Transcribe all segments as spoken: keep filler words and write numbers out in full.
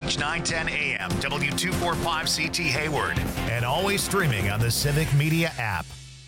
H nine ten A M, W two forty-five C T Hayward, and always streaming on the Civic Media app.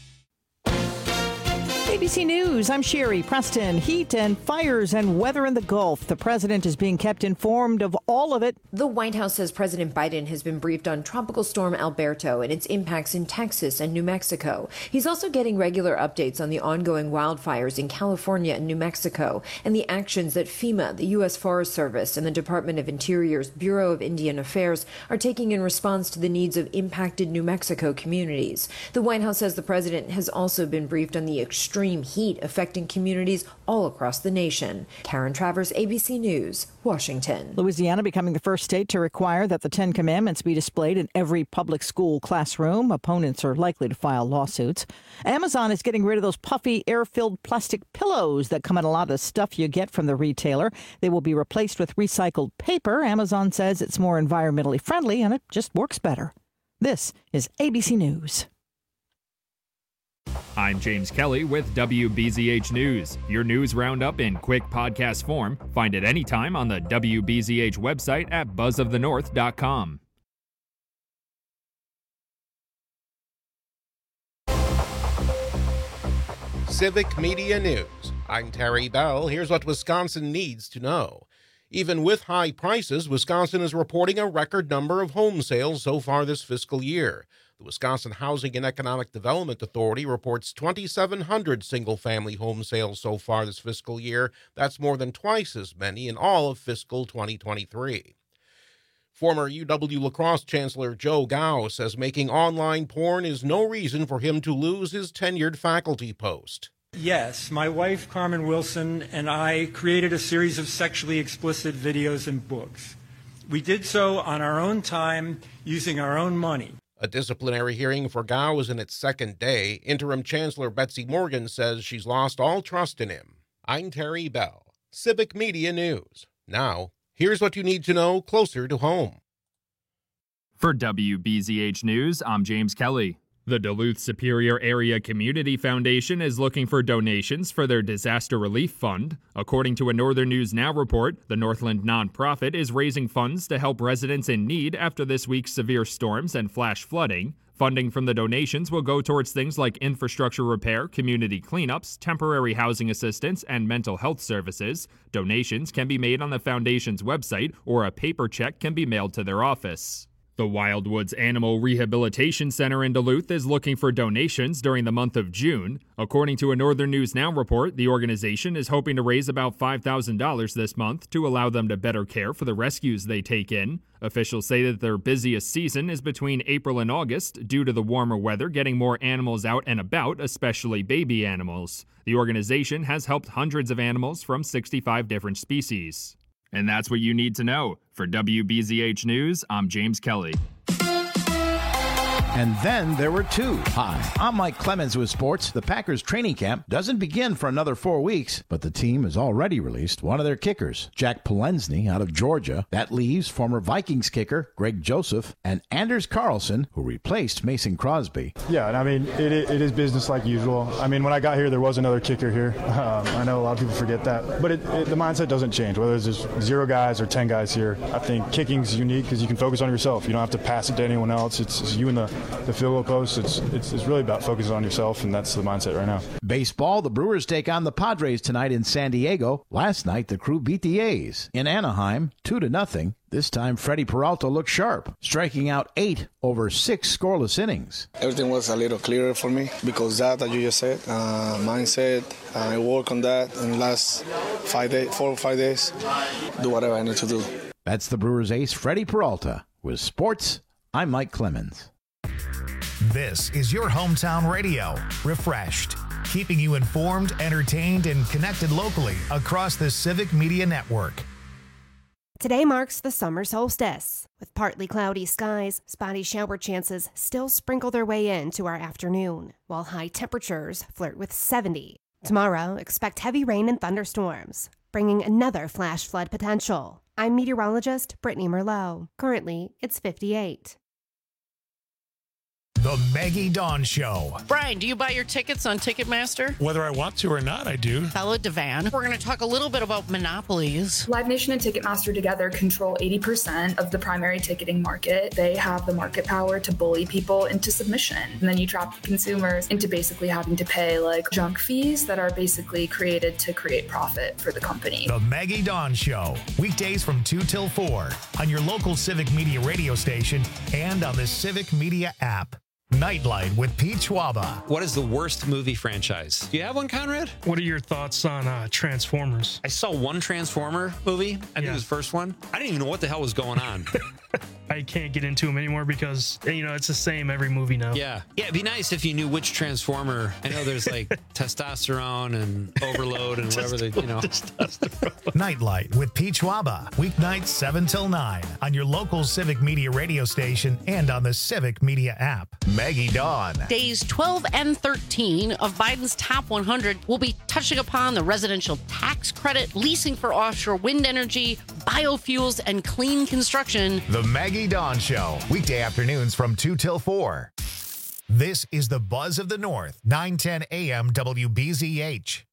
A B C News, I'm Sherry Preston. Heat and fires and weather in the Gulf. The president is being kept informed of all of it. The White House says President Biden has been briefed on Tropical Storm Alberto and its impacts in Texas and New Mexico. He's also getting regular updates on the ongoing wildfires in California and New Mexico and the actions that FEMA, the U S Forest Service, and the Department of Interior's Bureau of Indian Affairs are taking in response to the needs of impacted New Mexico communities. The White House says the president has also been briefed on the extreme heat affecting communities all across the nation. Karen Travers, A B C News, Washington. Louisiana becoming the first state to require that the Ten Commandments be displayed in every public school classroom. Opponents are likely to file lawsuits. Amazon is getting rid of those puffy, air-filled plastic pillows that come in a lot of the stuff you get from the retailer. They will be replaced with recycled paper. Amazon says it's more environmentally friendly and it just works better. This is A B C News. I'm James Kelly with W B Z H News. Your news roundup in quick podcast form. Find it anytime on the W B Z H website at buzz of the north dot com. Civic Media News. I'm Terry Bell. Here's what Wisconsin needs to know. Even with high prices, Wisconsin is reporting a record number of home sales so far this fiscal year. The Wisconsin Housing and Economic Development Authority reports twenty-seven hundred single-family home sales so far this fiscal year. That's more than twice as many in all of fiscal twenty twenty-three. Former U W La Crosse Chancellor Joe Gao says making online porn is no reason for him to lose his tenured faculty post. Yes, my wife Carmen Wilson and I created a series of sexually explicit videos and books. We did so on our own time, using our own money. A disciplinary hearing for Gao is in its second day. Interim Chancellor Betsy Morgan says she's lost all trust in him. I'm Terry Bell, Civic Media News. Now, here's what you need to know closer to home. For W B Z H News, I'm James Kelly. The Duluth Superior Area Community Foundation is looking for donations for their disaster relief fund. According to a Northern News Now report, the Northland nonprofit is raising funds to help residents in need after this week's severe storms and flash flooding. Funding from the donations will go towards things like infrastructure repair, community cleanups, temporary housing assistance, and mental health services. Donations can be made on the foundation's website, or a paper check can be mailed to their office. The Wildwoods Animal Rehabilitation Center in Duluth is looking for donations during the month of June. According to a Northern News Now report, the organization is hoping to raise about five thousand dollars this month to allow them to better care for the rescues they take in. Officials say that their busiest season is between April and August due to the warmer weather getting more animals out and about, especially baby animals. The organization has helped hundreds of animals from sixty-five different species. And that's what you need to know. For W B Z H News, I'm James Kelly. And then there were two. Hi, I'm Mike Clemens with sports. The Packers training camp doesn't begin for another four weeks, but the team has already released one of their kickers, Jack Polensny out of Georgia. That leaves former Vikings kicker Greg Joseph and Anders Carlson, who replaced Mason Crosby. Yeah, and I mean, it, it is business like usual. I mean, when I got here, there was another kicker here. Um, I know a lot of people forget that, but it, it, the mindset doesn't change, whether there's zero guys or ten guys here. I think kicking's unique because you can focus on yourself. You don't have to pass it to anyone else. It's, it's you and the the field goal post. It's, it's it's really about focusing on yourself, and that's the mindset right now. Baseball, the Brewers take on the Padres tonight in San Diego. Last night, the Crew beat the A's in Anaheim, two to nothing. This time, Freddie Peralta looked sharp, striking out eight over six scoreless innings. Everything was a little clearer for me because that, that you just said, uh, mindset, I work on that in the last five days, four or five days, do whatever I need to do. That's the Brewers ace, Freddie Peralta. With sports, I'm Mike Clemens. This is your hometown radio, Refreshed, keeping you informed, entertained, and connected locally across the Civic Media Network. Today marks the summer solstice. With partly cloudy skies, spotty shower chances still sprinkle their way into our afternoon, while high temperatures flirt with seventy. Tomorrow, expect heavy rain and thunderstorms, bringing another flash flood potential. I'm meteorologist Brittany Merlot. Currently, it's fifty-eight. The Maggie Dawn Show. Brian, do you buy your tickets on Ticketmaster? Whether I want to or not, I do. Hello, Devan. We're going to talk a little bit about monopolies. Live Nation and Ticketmaster together control eighty percent of the primary ticketing market. They have the market power to bully people into submission. And then you trap consumers into basically having to pay like junk fees that are basically created to create profit for the company. The Maggie Dawn Show. Weekdays from two till four on your local Civic Media radio station and on the Civic Media app. Nightlight with Pete Schwaba. What is the worst movie franchise? Do you have one, Conrad? What are your thoughts on uh, Transformers? I saw one Transformer movie. I think yeah. it was the first one. I didn't even know what the hell was going on. I can't get into them anymore because, you know, it's the same every movie now. Yeah. Yeah, it'd be nice if you knew which Transformer. I know there's like testosterone and overload and whatever they, you know. Nightlight with Pete Schwaba. Weeknights seven till nine on your local Civic Media radio station and on the Civic Media app. Maggie Dawn. Days twelve and thirteen of Biden's top one hundred will be touching upon the residential tax credit, leasing for offshore wind energy, biofuels, and clean construction. The Maggie Dawn Show. Weekday afternoons from two till four. This is the Buzz of the North, nine ten a.m. W B Z H.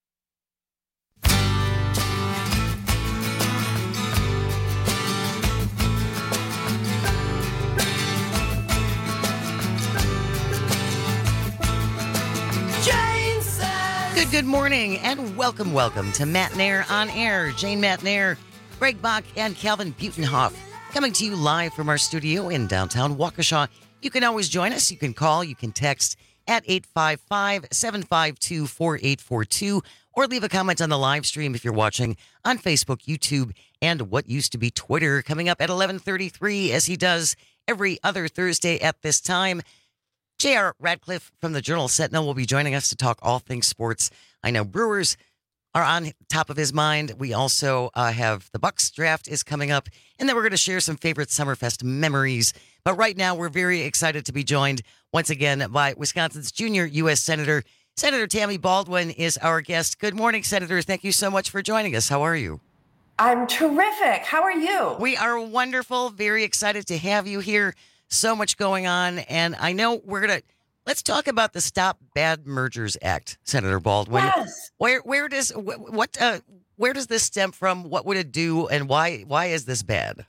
Good, good morning, and welcome, welcome to Matt Nair on Air. Jane Matt Nair, Greg Bach, and Calvin Butenhoff coming to you live from our studio in downtown Waukesha. You can always join us. You can call, you can text at eight five five, seven five two, four eight four two or leave a comment on the live stream if you're watching on Facebook, YouTube, and what used to be Twitter. Coming up at eleven thirty-three, as he does every other Thursday at this time, J R Radcliffe from the Journal Sentinel will be joining us to talk all things sports. I know Brewers are on top of his mind. We also uh, have the Bucks draft is coming up, and then we're going to share some favorite Summerfest memories. But right now, we're very excited to be joined once again by Wisconsin's junior U S Senator. Senator Tammy Baldwin is our guest. Good morning, Senator. Thank you so much for joining us. How are you? I'm terrific. How are you? We are wonderful. Very excited to have you here. So much going on, and I know we're gonna let's talk about the Stop Bad Mergers Act, Senator Baldwin. Yes. Where where does what uh, where does this stem from? What would it do, and why why is this bad?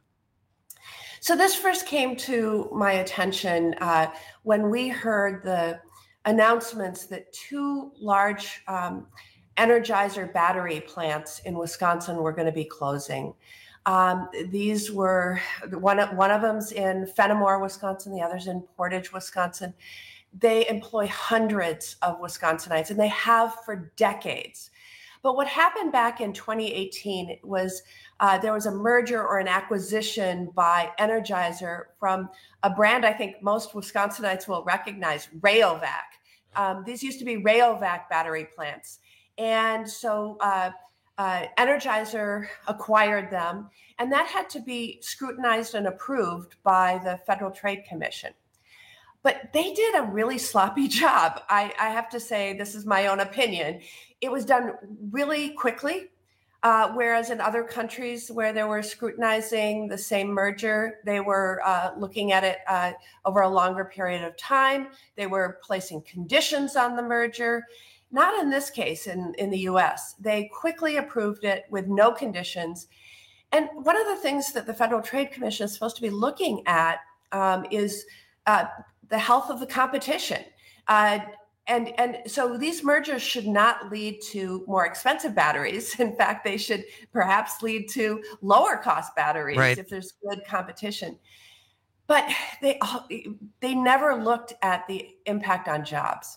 So this first came to my attention uh, when we heard the announcements that two large um, Energizer battery plants in Wisconsin were going to be closing. Um, these were one of, one of them's in Fenimore, Wisconsin, the other's in Portage, Wisconsin. They employ hundreds of Wisconsinites, and they have for decades. But what happened back in twenty eighteen was uh, there was a merger or an acquisition by Energizer from a brand I think most Wisconsinites will recognize, Rayovac. Um, these used to be Rayovac battery plants. And so uh, Uh, Energizer acquired them, and that had to be scrutinized and approved by the Federal Trade Commission. But they did a really sloppy job. I, I have to say, this is my own opinion. It was done really quickly, uh, whereas in other countries where they were scrutinizing the same merger, they were uh, looking at it uh, over a longer period of time. They were placing conditions on the merger. Not in this case in, in the U S. They quickly approved it with no conditions. And one of the things that the Federal Trade Commission is supposed to be looking at um, is uh, the health of the competition. Uh, and, and so these mergers should not lead to more expensive batteries. In fact, they should perhaps lead to lower cost batteries right. if there's good competition. But they, they never looked at the impact on jobs.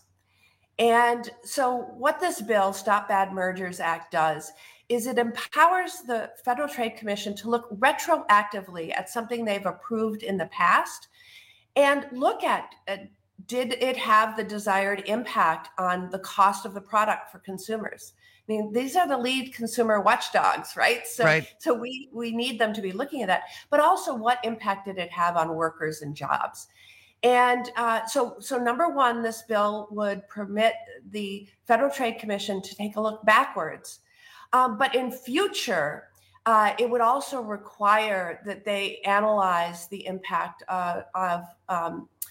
And so what this bill, Stop Bad Mergers Act, does is it empowers the Federal Trade Commission to look retroactively at something they've approved in the past and look at, uh, did it have the desired impact on the cost of the product for consumers? I mean, these are the lead consumer watchdogs, right? So, right. so we, we need them to be looking at that, but also what impact did it have on workers and jobs? And uh, so, so number one, this bill would permit the Federal Trade Commission to take a look backwards. Um, but in future, uh, it would also require that they analyze the impact uh, of um,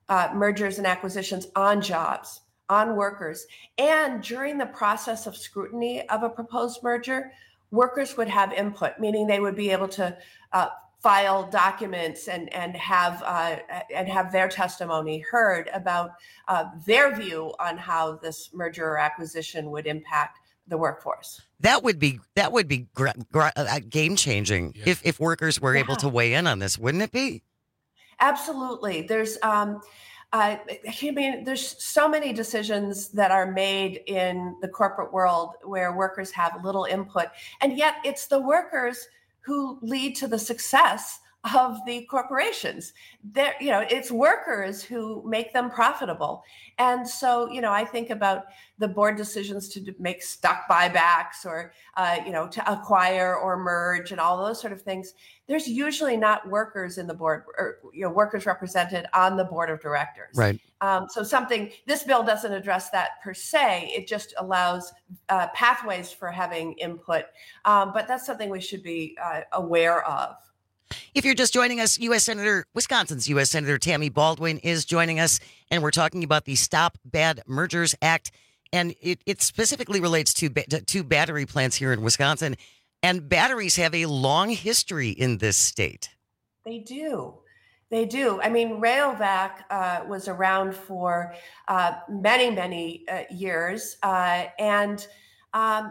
uh, mergers and acquisitions on jobs, on workers. And during the process of scrutiny of a proposed merger, workers would have input, meaning they would be able to uh, file documents and and have uh, and have their testimony heard about uh, their view on how this merger or acquisition would impact the workforce. That would be that would be gra- gra- uh, game changing yeah. if if workers were yeah. able to weigh in on this, wouldn't it be? Absolutely. There's um, uh, I mean, there's so many decisions that are made in the corporate world where workers have little input, and yet it's the workers who lead to the success of the corporations. There, you know, it's workers who make them profitable. And so, you know, I think about the board decisions to make stock buybacks or, uh, you know, to acquire or merge and all those sort of things. There's usually not workers in the board or, you know, workers represented on the board of directors. Right. Um, so something, this bill doesn't address that per se. It just allows uh, pathways for having input. Um, but that's something we should be uh, aware of. If you're just joining us, U S Senator, Wisconsin's U S Senator Tammy Baldwin is joining us, and we're talking about the Stop Bad Mergers Act, and it, it specifically relates to, to to battery plants here in Wisconsin, and batteries have a long history in this state. They do. They do. I mean, Rayovac uh, was around for uh, many, many uh, years, uh, and um,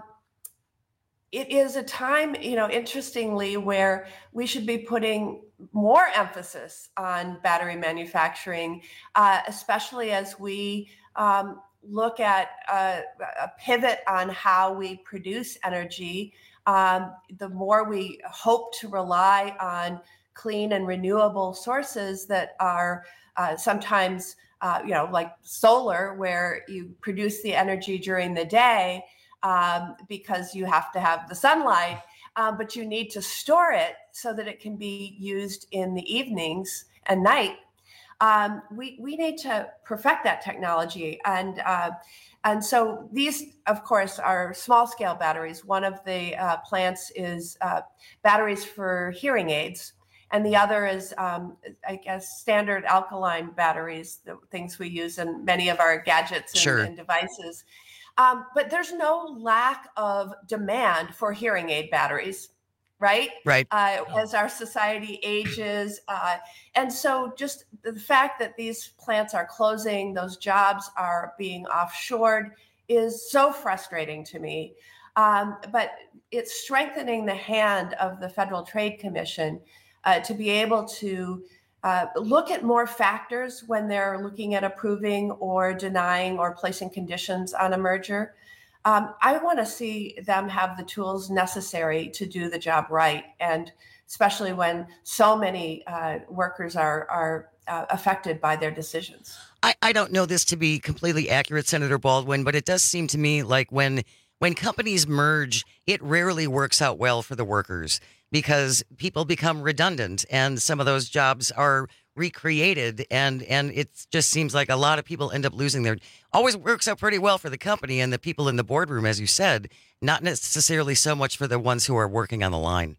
it is a time, you know, interestingly, where we should be putting more emphasis on battery manufacturing, uh, especially as we um, look at uh, a pivot on how we produce energy. Um, the more we hope to rely on clean and renewable sources that are uh, sometimes, uh, you know, like solar, where you produce the energy during the day, Um, because you have to have the sunlight, uh, but you need to store it so that it can be used in the evenings and night. Um, we we need to perfect that technology, and uh, and so these, of course, are small scale batteries. One of the uh, plants is uh, batteries for hearing aids, and the other is, um, I guess, standard alkaline batteries, the things we use in many of our gadgets and, Sure. and devices. Um, but there's no lack of demand for hearing aid batteries, right? Right. Uh, as our society ages. Uh, and so just the fact that these plants are closing, those jobs are being offshored is so frustrating to me. Um, but it's strengthening the hand of the Federal Trade Commission uh, to be able to Uh, look at more factors when they're looking at approving or denying or placing conditions on a merger. Um, I want to see them have the tools necessary to do the job right, and especially when so many uh, workers are are uh, affected by their decisions. I, I don't know this to be completely accurate, Senator Baldwin, but it does seem to me like when when companies merge, it rarely works out well for the workers, because people become redundant and some of those jobs are recreated. And, and it just seems like a lot of people end up losing their, always works out pretty well for the company and the people in the boardroom, as you said, not necessarily so much for the ones who are working on the line.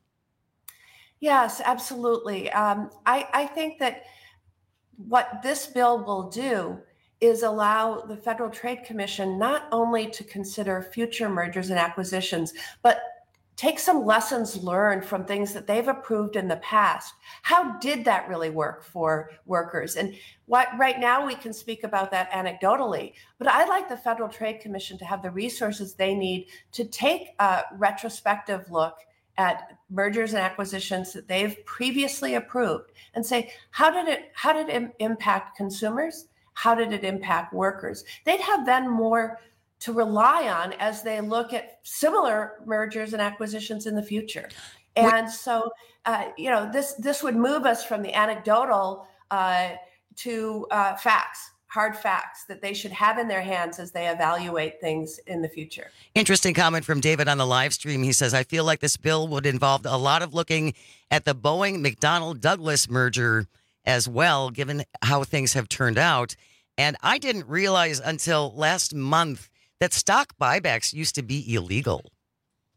Yes, absolutely. Um, I, I think that what this bill will do is allow the Federal Trade Commission not only to consider future mergers and acquisitions, but take some lessons learned from things that they've approved in the past. How did that really work for workers? And what, right now we can speak about that anecdotally, but I'd like the Federal Trade Commission to have the resources they need to take a retrospective look at mergers and acquisitions that they've previously approved and say, how did it, how did it impact consumers? How did it impact workers? They'd have then more to rely on as they look at similar mergers and acquisitions in the future. And so, uh, you know, this this would move us from the anecdotal uh, to uh, facts, hard facts that they should have in their hands as they evaluate things in the future. Interesting comment from David on the live stream. He says, I feel like this bill would involve a lot of looking at the Boeing McDonnell Douglas merger as well, given how things have turned out. And I didn't realize until last month that stock buybacks used to be illegal.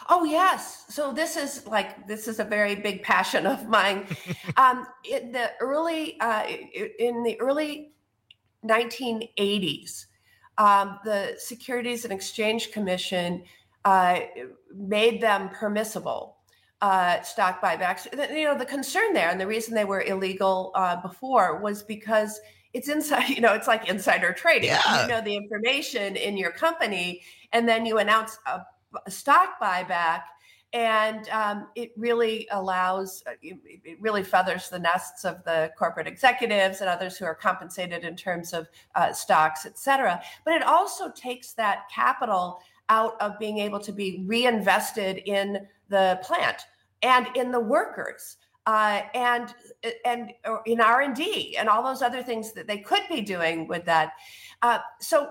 Oh, yes. So this is like, this is a very big passion of mine. um, in the early, uh, in the early nineteen eighties, um, the Securities and Exchange Commission uh, made them permissible, uh, stock buybacks. You know, the concern there and the reason they were illegal uh, before was because it's inside, you know, it's like insider trading. Yeah. You know the information in your company, and then you announce a, a stock buyback, and um, it really allows, it really feathers the nests of the corporate executives and others who are compensated in terms of uh, stocks, et cetera. But it also takes that capital out of being able to be reinvested in the plant and in the workers. Uh, and and in R and D and all those other things that they could be doing with that. Uh, so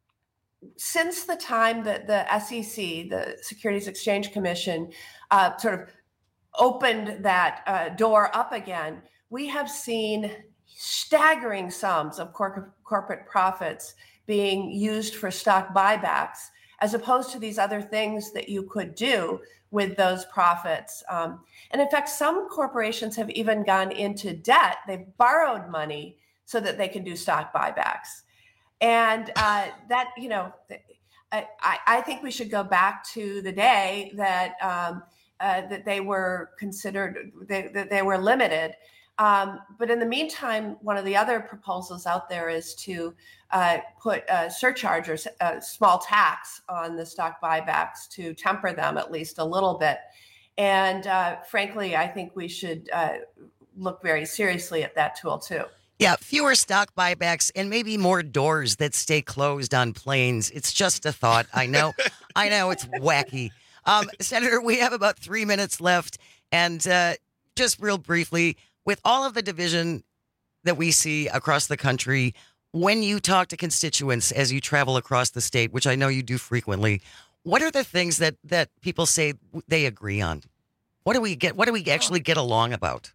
since the time that the S E C, the Securities Exchange Commission, uh, sort of opened that uh, door up again, we have seen staggering sums of cor- corporate profits being used for stock buybacks, as opposed to these other things that you could do with those profits. Um, and in fact, some corporations have even gone into debt. They've borrowed money so that they can do stock buybacks. And uh, that, you know, I, I think we should go back to the day that um, uh, that they were considered, they, that they were limited. Um, but in the meantime, one of the other proposals out there is to uh, put a surcharge or a small tax on the stock buybacks to temper them at least a little bit. And uh, frankly, I think we should uh, look very seriously at that tool too. Yeah, fewer stock buybacks and maybe more doors that stay closed on planes. It's just a thought. I know, I know it's wacky. Um, Senator, we have about three minutes left. And uh, just real briefly, with all of the division that we see across the country, when you talk to constituents as you travel across the state, which I know you do frequently, what are the things that, that people say they agree on? What do we get? What do we actually get along about?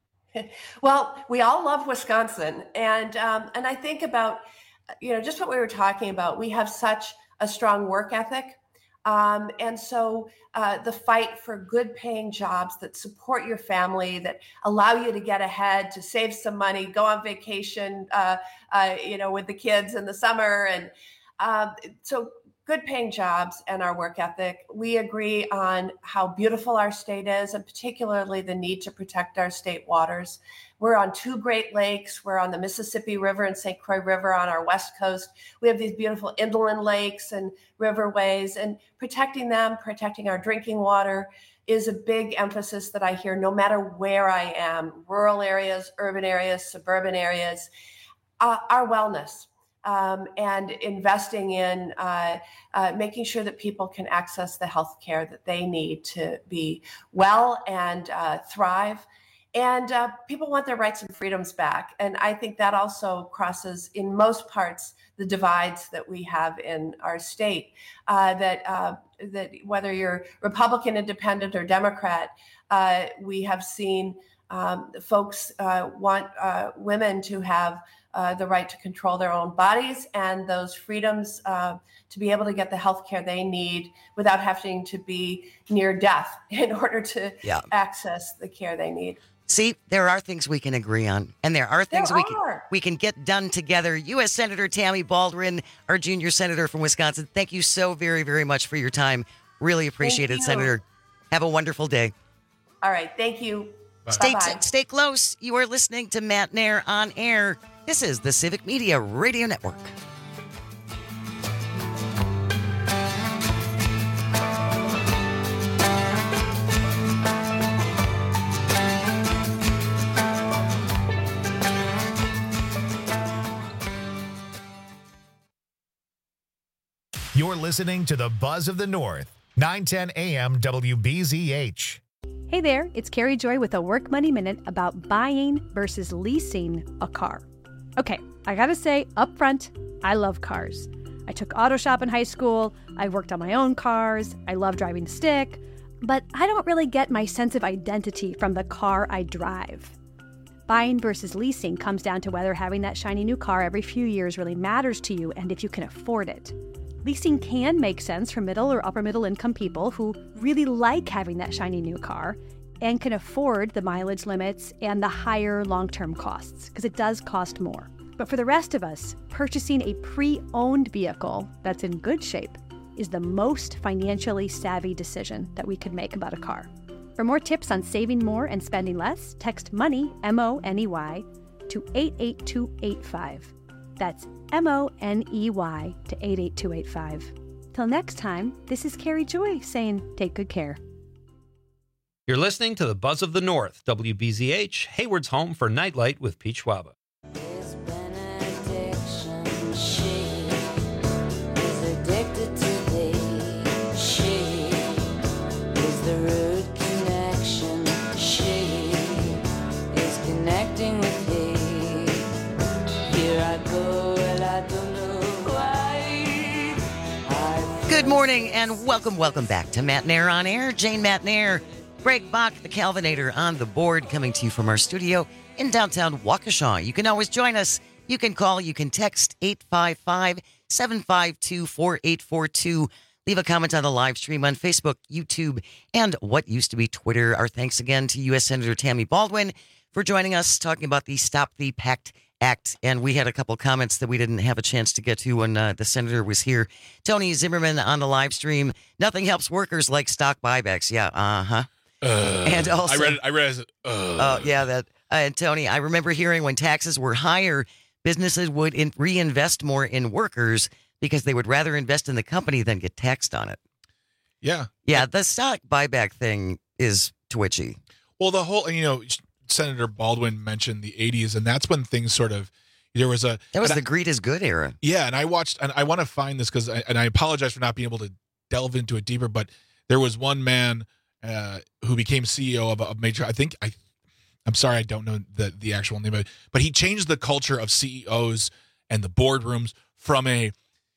Well, we all love Wisconsin. And um, and I think about, you know, just what we were talking about. We have such a strong work ethic. Um, and so uh, the fight for good paying jobs that support your family, that allow you to get ahead, to save some money, go on vacation, uh, uh, you know, with the kids in the summer. And uh, so good paying jobs and our work ethic. We agree on how beautiful our state is, and particularly the need to protect our state waters. We're on two Great Lakes. We're on the Mississippi River and Saint Croix River on our west coast. We have these beautiful inland lakes and riverways, and protecting them, protecting our drinking water is a big emphasis that I hear no matter where I am, rural areas, urban areas, suburban areas. Uh, our wellness. Um, and investing in uh, uh, making sure that people can access the health care that they need to be well and uh, thrive. And uh, people want their rights and freedoms back. And I think that also crosses, in most parts, the divides that we have in our state, uh, that, uh, that whether you're Republican, Independent, or Democrat, uh, we have seen um, folks uh, want uh, women to have Uh, the right to control their own bodies and those freedoms uh, to be able to get the health care they need without having to be near death in order to yeah. access the care they need. See, there are things we can agree on, and there are things there we are. can, we can get done together. U S Senator Tammy Baldwin, our junior senator from Wisconsin, thank you so very, very much for your time. Really appreciate thank it, you. Senator. Have a wonderful day. All right. Thank you. Stay, Bye-bye. stay close. You are listening to Matt Nair on Air. This is the Civic Media Radio Network. You're listening to the Buzz of the North, nine ten A M W B Z H. Hey there, it's Carrie Joy with a Work Money Minute about buying versus leasing a car. Okay, I gotta say up front, I love cars. I took auto shop in high school, I worked on my own cars, I love driving stick, but I don't really get my sense of identity from the car I drive. Buying versus leasing comes down to whether having that shiny new car every few years really matters to you and if you can afford it. Leasing can make sense for middle or upper middle income people who really like having that shiny new car and can afford the mileage limits and the higher long-term costs, because it does cost more. But for the rest of us, purchasing a pre-owned vehicle that's in good shape is the most financially savvy decision that we could make about a car. For more tips on saving more and spending less, text MONEY, M O N E Y, to eight eight two eight five. That's M O N E Y to eight eight two eight five. Till next time, this is Carrie Joy saying take good care. You're listening to the Buzz of the North, W B Z H, Hayward's home for Nightlight with Pete Schwaba. Good morning and welcome, welcome back to Matt Nair on Air. Jane Matt Nair, Greg Bach, the Calvinator on the board, coming to you from our studio in downtown Waukesha. You can always join us. You can call, you can text eight five five, seven five two, four eight four two. Leave a comment on the live stream on Facebook, YouTube, and what used to be Twitter. Our thanks again to U S Senator Tammy Baldwin for joining us, talking about the Stop the Pact Act. And we had a couple comments that we didn't have a chance to get to when uh, the senator was here. Tony Zimmerman on the live stream. Nothing helps workers like stock buybacks. Yeah, uh-huh. Uh, and also, I read it. I read it. Oh, uh, yeah, that. Uh, and Tony, I remember hearing when taxes were higher, businesses would in, reinvest more in workers because they would rather invest in the company than get taxed on it. Yeah. Yeah, the stock buyback thing is twitchy. Well, the whole, you know, Senator Baldwin mentioned the eighties, and that's when things sort of, there was a... That was the I, greed is good era. Yeah, and I watched, and I want to find this because, and I apologize for not being able to delve into it deeper, but there was one man uh, who became C E O of a major, I think, I, I'm sorry, I don't know the, the actual name of it, but he changed the culture of C E Os and the boardrooms from a,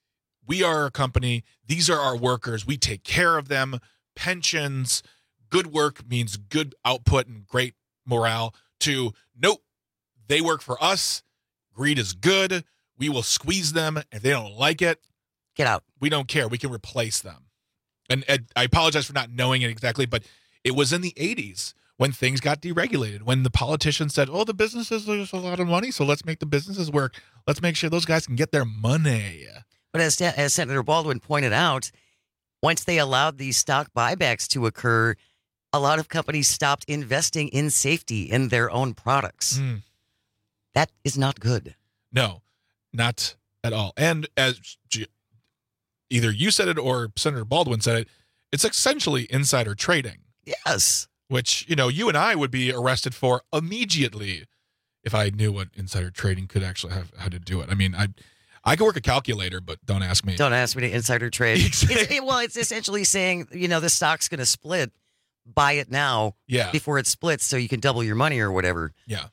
we are a company, these are our workers, we take care of them, pensions, good work means good output and great morale, to nope, they work for us, greed is good, we will squeeze them, if they don't like it, get out. We don't care, we can replace them. And, and I apologize for not knowing it exactly, but it was in the eighties when things got deregulated, when the politicians said, oh, the businesses, there's a lot of money, so let's make the businesses work, let's make sure those guys can get their money. But as, as Senator Baldwin pointed out, once they allowed these stock buybacks to occur, a lot of companies stopped investing in safety in their own products. Mm. That is not good. No, not at all. And as G- either you said it or Senator Baldwin said it, it's essentially insider trading. Yes. Which, you know, you and I would be arrested for immediately if I knew what insider trading could actually have, how to do it. I mean, I I could work a calculator, but don't ask me. Don't ask me to insider trade. Exactly. It's, it, well, it's essentially saying, you know, the stock's going to split. Buy it now yeah. before it splits so you can double your money or whatever. Yeah.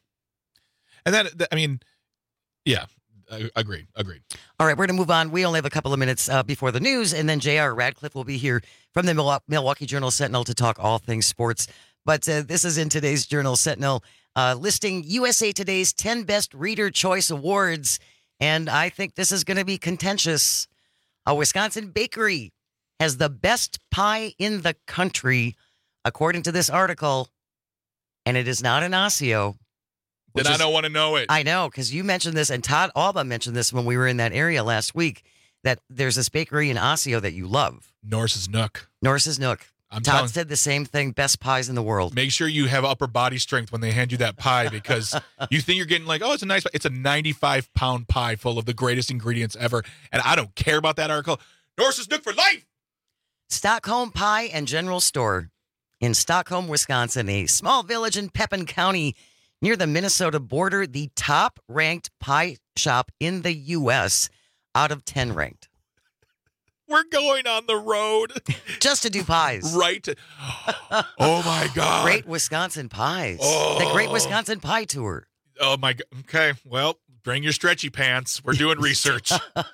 And that, that I mean, yeah, I, agreed, agreed. All right, we're going to move on. We only have a couple of minutes uh, before the news, and then J R Radcliffe will be here from the Milwaukee Journal-Sentinel to talk all things sports. But uh, this is in today's Journal-Sentinel, uh, listing U S A Today's ten Best Reader Choice Awards, and I think this is going to be contentious. A Wisconsin bakery has the best pie in the country, according to this article, and it is not an Osseo. Then I don't want to know it. I know, because you mentioned this, and Todd Alba mentioned this when we were in that area last week, that there's this bakery in Osseo that you love. Norse's Nook. Norse's Nook. I'm Todd telling, said the same thing, best pies in the world. Make sure you have upper body strength when they hand you that pie, because you think you're getting like, oh, it's a nice pie. It's a ninety-five pound pie full of the greatest ingredients ever, and I don't care about that article. Norse's Nook for life! Stockholm Pie and General Store in Stockholm, Wisconsin, a small village in Pepin County near the Minnesota border, the top-ranked pie shop in the U S out of ten ranked. We're going on the road. Just to do pies. Right. Oh, my God. Great Wisconsin pies. Oh. The Great Wisconsin Pie Tour. Oh, my God. Okay, well, bring your stretchy pants. We're doing research.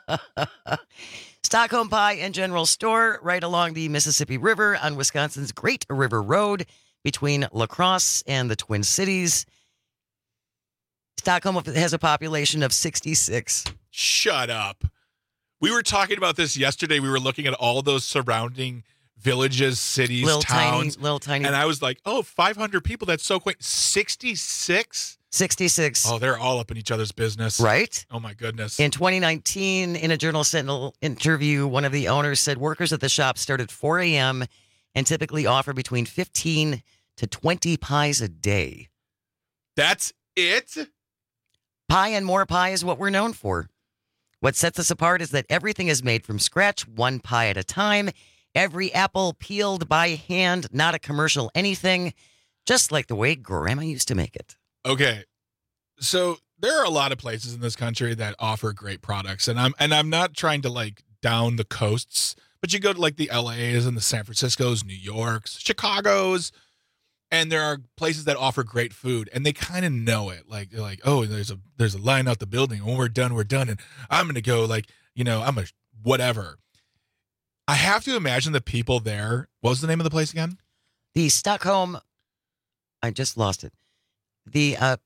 Stockholm Pie and General Store right along the Mississippi River on Wisconsin's Great River Road between La Crosse and the Twin Cities. Stockholm has a population of sixty-six. Shut up. We were talking about this yesterday. We were looking at all those surrounding villages, cities, little towns. Tiny, little tiny. And I was like, oh, five hundred people. That's so quaint. sixty-six? sixty-six. Oh, they're all up in each other's business. Right? Oh, my goodness. In twenty nineteen, in a Journal Sentinel interview, one of the owners said workers at the shop start at four a.m. and typically offer between fifteen to twenty pies a day. That's it? Pie and more pie is what we're known for. What sets us apart is that everything is made from scratch, one pie at a time. Every apple peeled by hand, not a commercial anything, just like the way Grandma used to make it. Okay. So there are a lot of places in this country that offer great products, and I'm and I'm not trying to like down the coasts, but you go to like the L A's and the San Franciscos, New Yorks, Chicago's, and there are places that offer great food, and they kind of know it. Like they're like, oh, there's a there's a line out the building. When we're done, we're done, and I'm gonna go like, you know, I'm a whatever. I have to imagine the people there. What was the name of the place again? The Stockholm. I just lost it. The uh, let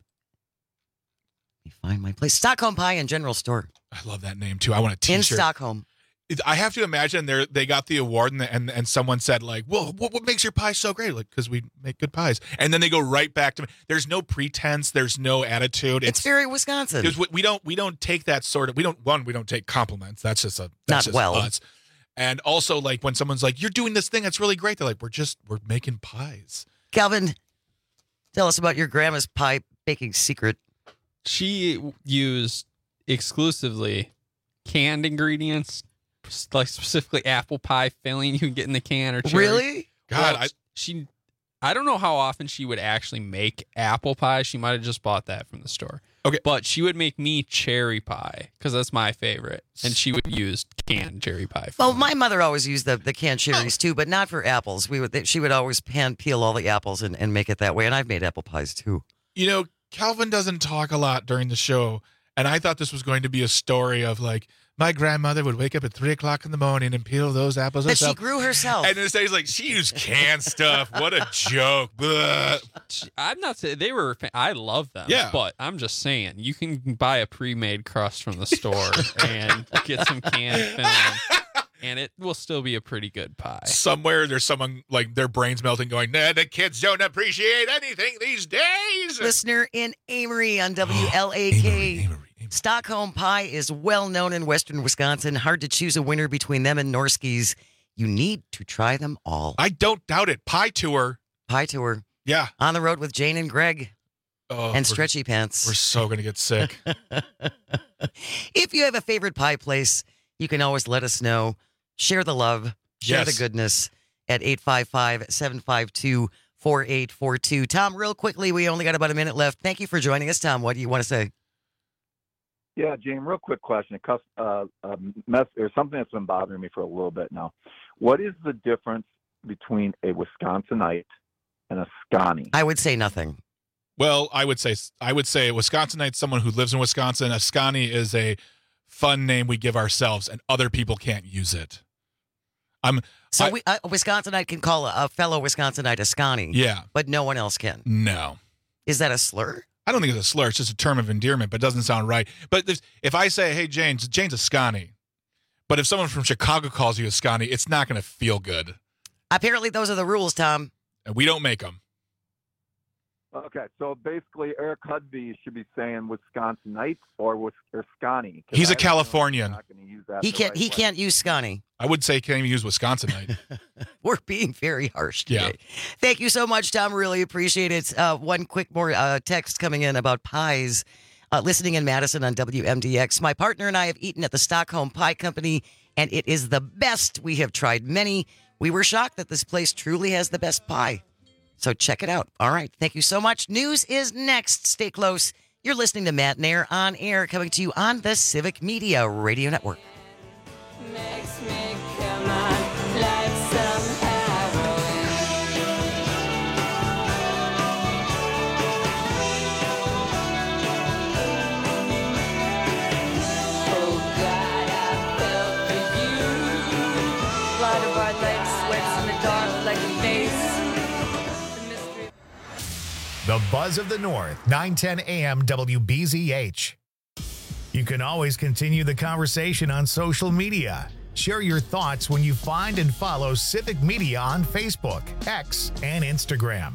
me find my place. Stockholm Pie and General Store. I love that name too. I want a T-shirt in Stockholm. I have to imagine they they got the award and, the, and and someone said like, "Well, what, what makes your pie so great?" Like, because we make good pies, and then they go right back to. There's no pretense. There's no attitude. It's, it's very Wisconsin. Because we, we don't we don't take that sort of we don't one we don't take compliments. That's just a not that's just well. Us. And also like when someone's like, "You're doing this thing that's really great," they're like, "We're just we're making pies." Calvin, tell us about your grandma's pie baking secret. She used exclusively canned ingredients. Like specifically apple pie filling you can get in the can or cherry. Really? God, well, I, she. I don't know how often she would actually make apple pie. She might have just bought that from the store. Okay, but she would make me cherry pie because that's my favorite, and she would use canned cherry pie. Well, my mother always used the, the canned cherries too, but not for apples. We would she would always hand peel all the apples and, and make it that way. And I've made apple pies too. You know, Calvin doesn't talk a lot during the show, and I thought this was going to be a story of like. My grandmother would wake up at three o'clock in the morning and peel those apples that herself. she grew herself. And then he's like, she used canned stuff. What a joke. Blah. I'm not saying they were, I love them. Yeah. But I'm just saying, you can buy a pre-made crust from the store and get some canned filling, and it will still be a pretty good pie. Somewhere there's someone like their brains melting going, nah, the kids don't appreciate anything these days. Listener in Amory on W L A K. Amory, Amory. Stockholm Pie is well known in western Wisconsin. Hard to choose a winner between them and Norski's. You need to try them all. I don't doubt it. Pie tour. Pie tour. Yeah. On the road with Jane and Greg. Oh, and stretchy pants. We're so going to get sick. If you have a favorite pie place, you can always let us know. Share the love. Share yes. the goodness at eight five five, seven five two, four eight four two. Tom, real quickly, we only got about a minute left. Thank you for joining us, Tom. What do you want to say? Yeah, Jane, real quick question. Uh, a mess, or something that's been bothering me for a little bit now. What is the difference between a Wisconsinite and a Scotty? I would say nothing. Well, I would say I would say a Wisconsinite, someone who lives in Wisconsin. A Scotty is a fun name we give ourselves, and other people can't use it. I'm so I, we, a Wisconsinite can call a, a fellow Wisconsinite a Scotty. Yeah, but no one else can. No. Is that a slur? I don't think it's a slur. It's just a term of endearment, but it doesn't sound right. But if I say, hey, James, Jane's a Scotty, but if someone from Chicago calls you a Scotty, it's not going to feel good. Apparently, those are the rules, Tom. And we don't make them. Okay, so basically, Eric Hudby should be saying Wisconsinite or or Scotty. He's a Californian. He can't. He can't use Scotty. I would say he can't even use Wisconsinite. We're being very harsh today. Yeah. Thank you so much, Tom. Really appreciate it. Uh, one quick more uh, text coming in about pies. Uh, listening in Madison on W M D X. My partner and I have eaten at the Stockholm Pie Company, and it is the best. We have tried many. We were shocked that this place truly has the best pie. So check it out. All right. Thank you so much. News is next. Stay close. You're listening to Matt Nair on air, coming to you on the Civic Media Radio Network. Makes me come on like some Oh God, I fell for you. Light of our legs, sweats in the dark like a face. The Buzz of the North, nine ten a.m. W B Z H. You can always continue the conversation on social media. Share your thoughts when you find and follow Civic Media on Facebook, X, and Instagram.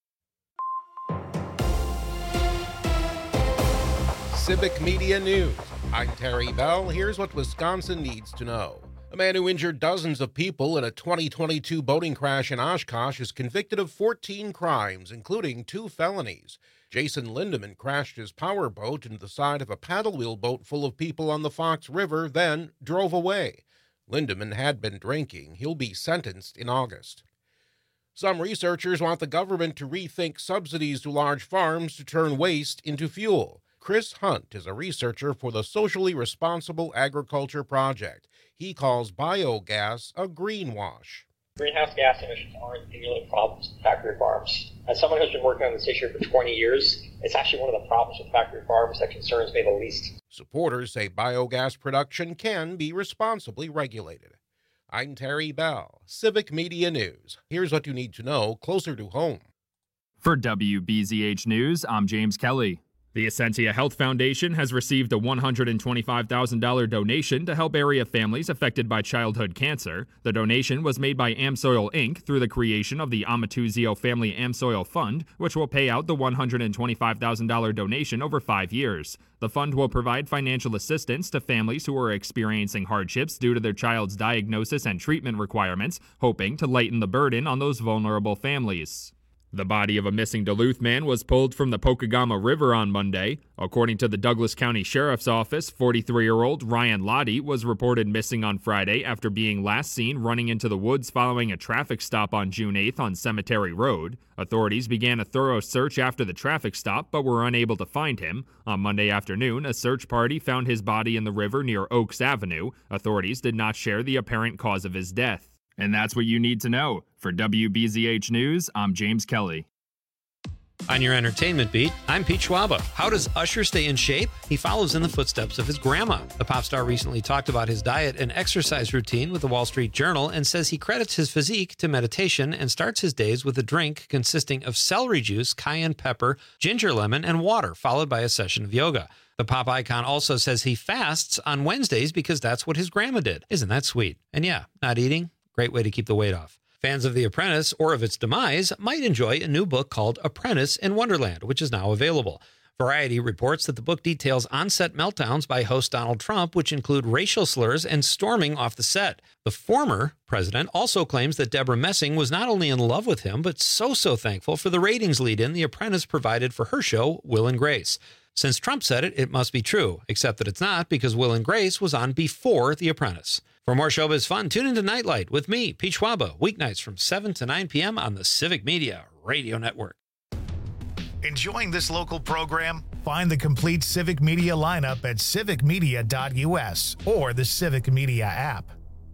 Civic Media News. I'm Terry Bell. Here's what Wisconsin needs to know. A man who injured dozens of people in a twenty twenty-two boating crash in Oshkosh is convicted of fourteen crimes, including two felonies. Jason Lindeman crashed his power boat into the side of a paddle wheel boat full of people on the Fox River, then drove away. Lindeman had been drinking. He'll be sentenced in August. Some researchers want the government to rethink subsidies to large farms to turn waste into fuel. Chris Hunt is a researcher for the Socially Responsible Agriculture Project. He calls biogas a greenwash. Greenhouse gas emissions aren't the only problems with factory farms. As someone who's been working on this issue for twenty years, it's actually one of the problems with factory farms that concerns me the least. Supporters say biogas production can be responsibly regulated. I'm Terry Bell, Civic Media News. Here's what you need to know closer to home. For W B Z H News, I'm James Kelly. The Essentia Health Foundation has received a one hundred twenty-five thousand dollars donation to help area families affected by childhood cancer. The donation was made by AmSoil Incorporated through the creation of the Amatuzio Family AmSoil Fund, which will pay out the one hundred twenty-five thousand dollars donation over five years. The fund will provide financial assistance to families who are experiencing hardships due to their child's diagnosis and treatment requirements, hoping to lighten the burden on those vulnerable families. The body of a missing Duluth man was pulled from the Pokegama River on Monday. According to the Douglas County Sheriff's Office, forty-three-year-old Ryan Lottie was reported missing on Friday after being last seen running into the woods following a traffic stop on June eighth on Cemetery Road. Authorities began a thorough search after the traffic stop, but were unable to find him. On Monday afternoon, a search party found his body in the river near Oaks Avenue. Authorities did not share the apparent cause of his death. And that's what you need to know. For W B Z H News, I'm James Kelly. On your entertainment beat, I'm Pete Schwaba. How does Usher stay in shape? He follows in the footsteps of his grandma. The pop star recently talked about his diet and exercise routine with the Wall Street Journal and says he credits his physique to meditation and starts his days with a drink consisting of celery juice, cayenne pepper, ginger lemon, and water, followed by a session of yoga. The pop icon also says he fasts on Wednesdays because that's what his grandma did. Isn't that sweet? And yeah, not eating, great way to keep the weight off. Fans of The Apprentice or of its demise might enjoy a new book called Apprentice in Wonderland, which is now available. Variety reports that the book details on-set meltdowns by host Donald Trump, which include racial slurs and storming off the set. The former president also claims that Deborah Messing was not only in love with him, but so, so thankful for the ratings lead-in The Apprentice provided for her show, Will and Grace. Since Trump said it, it must be true, except that it's not because Will and Grace was on before The Apprentice. For more showbiz fun, tune into Nightlight with me, Pete Schwaba, weeknights from seven to nine p.m. on the Civic Media Radio Network. Enjoying this local program? Find the complete Civic Media lineup at civic media dot u s or the Civic Media app.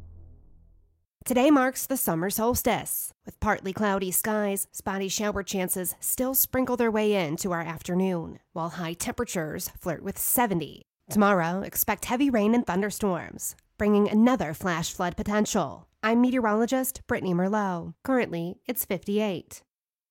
Today marks the summer solstice. With partly cloudy skies, spotty shower chances still sprinkle their way into our afternoon, while high temperatures flirt with seventy. Tomorrow, expect heavy rain and thunderstorms, bringing another flash flood potential. I'm meteorologist Brittany Merlot. Currently, it's fifty-eight.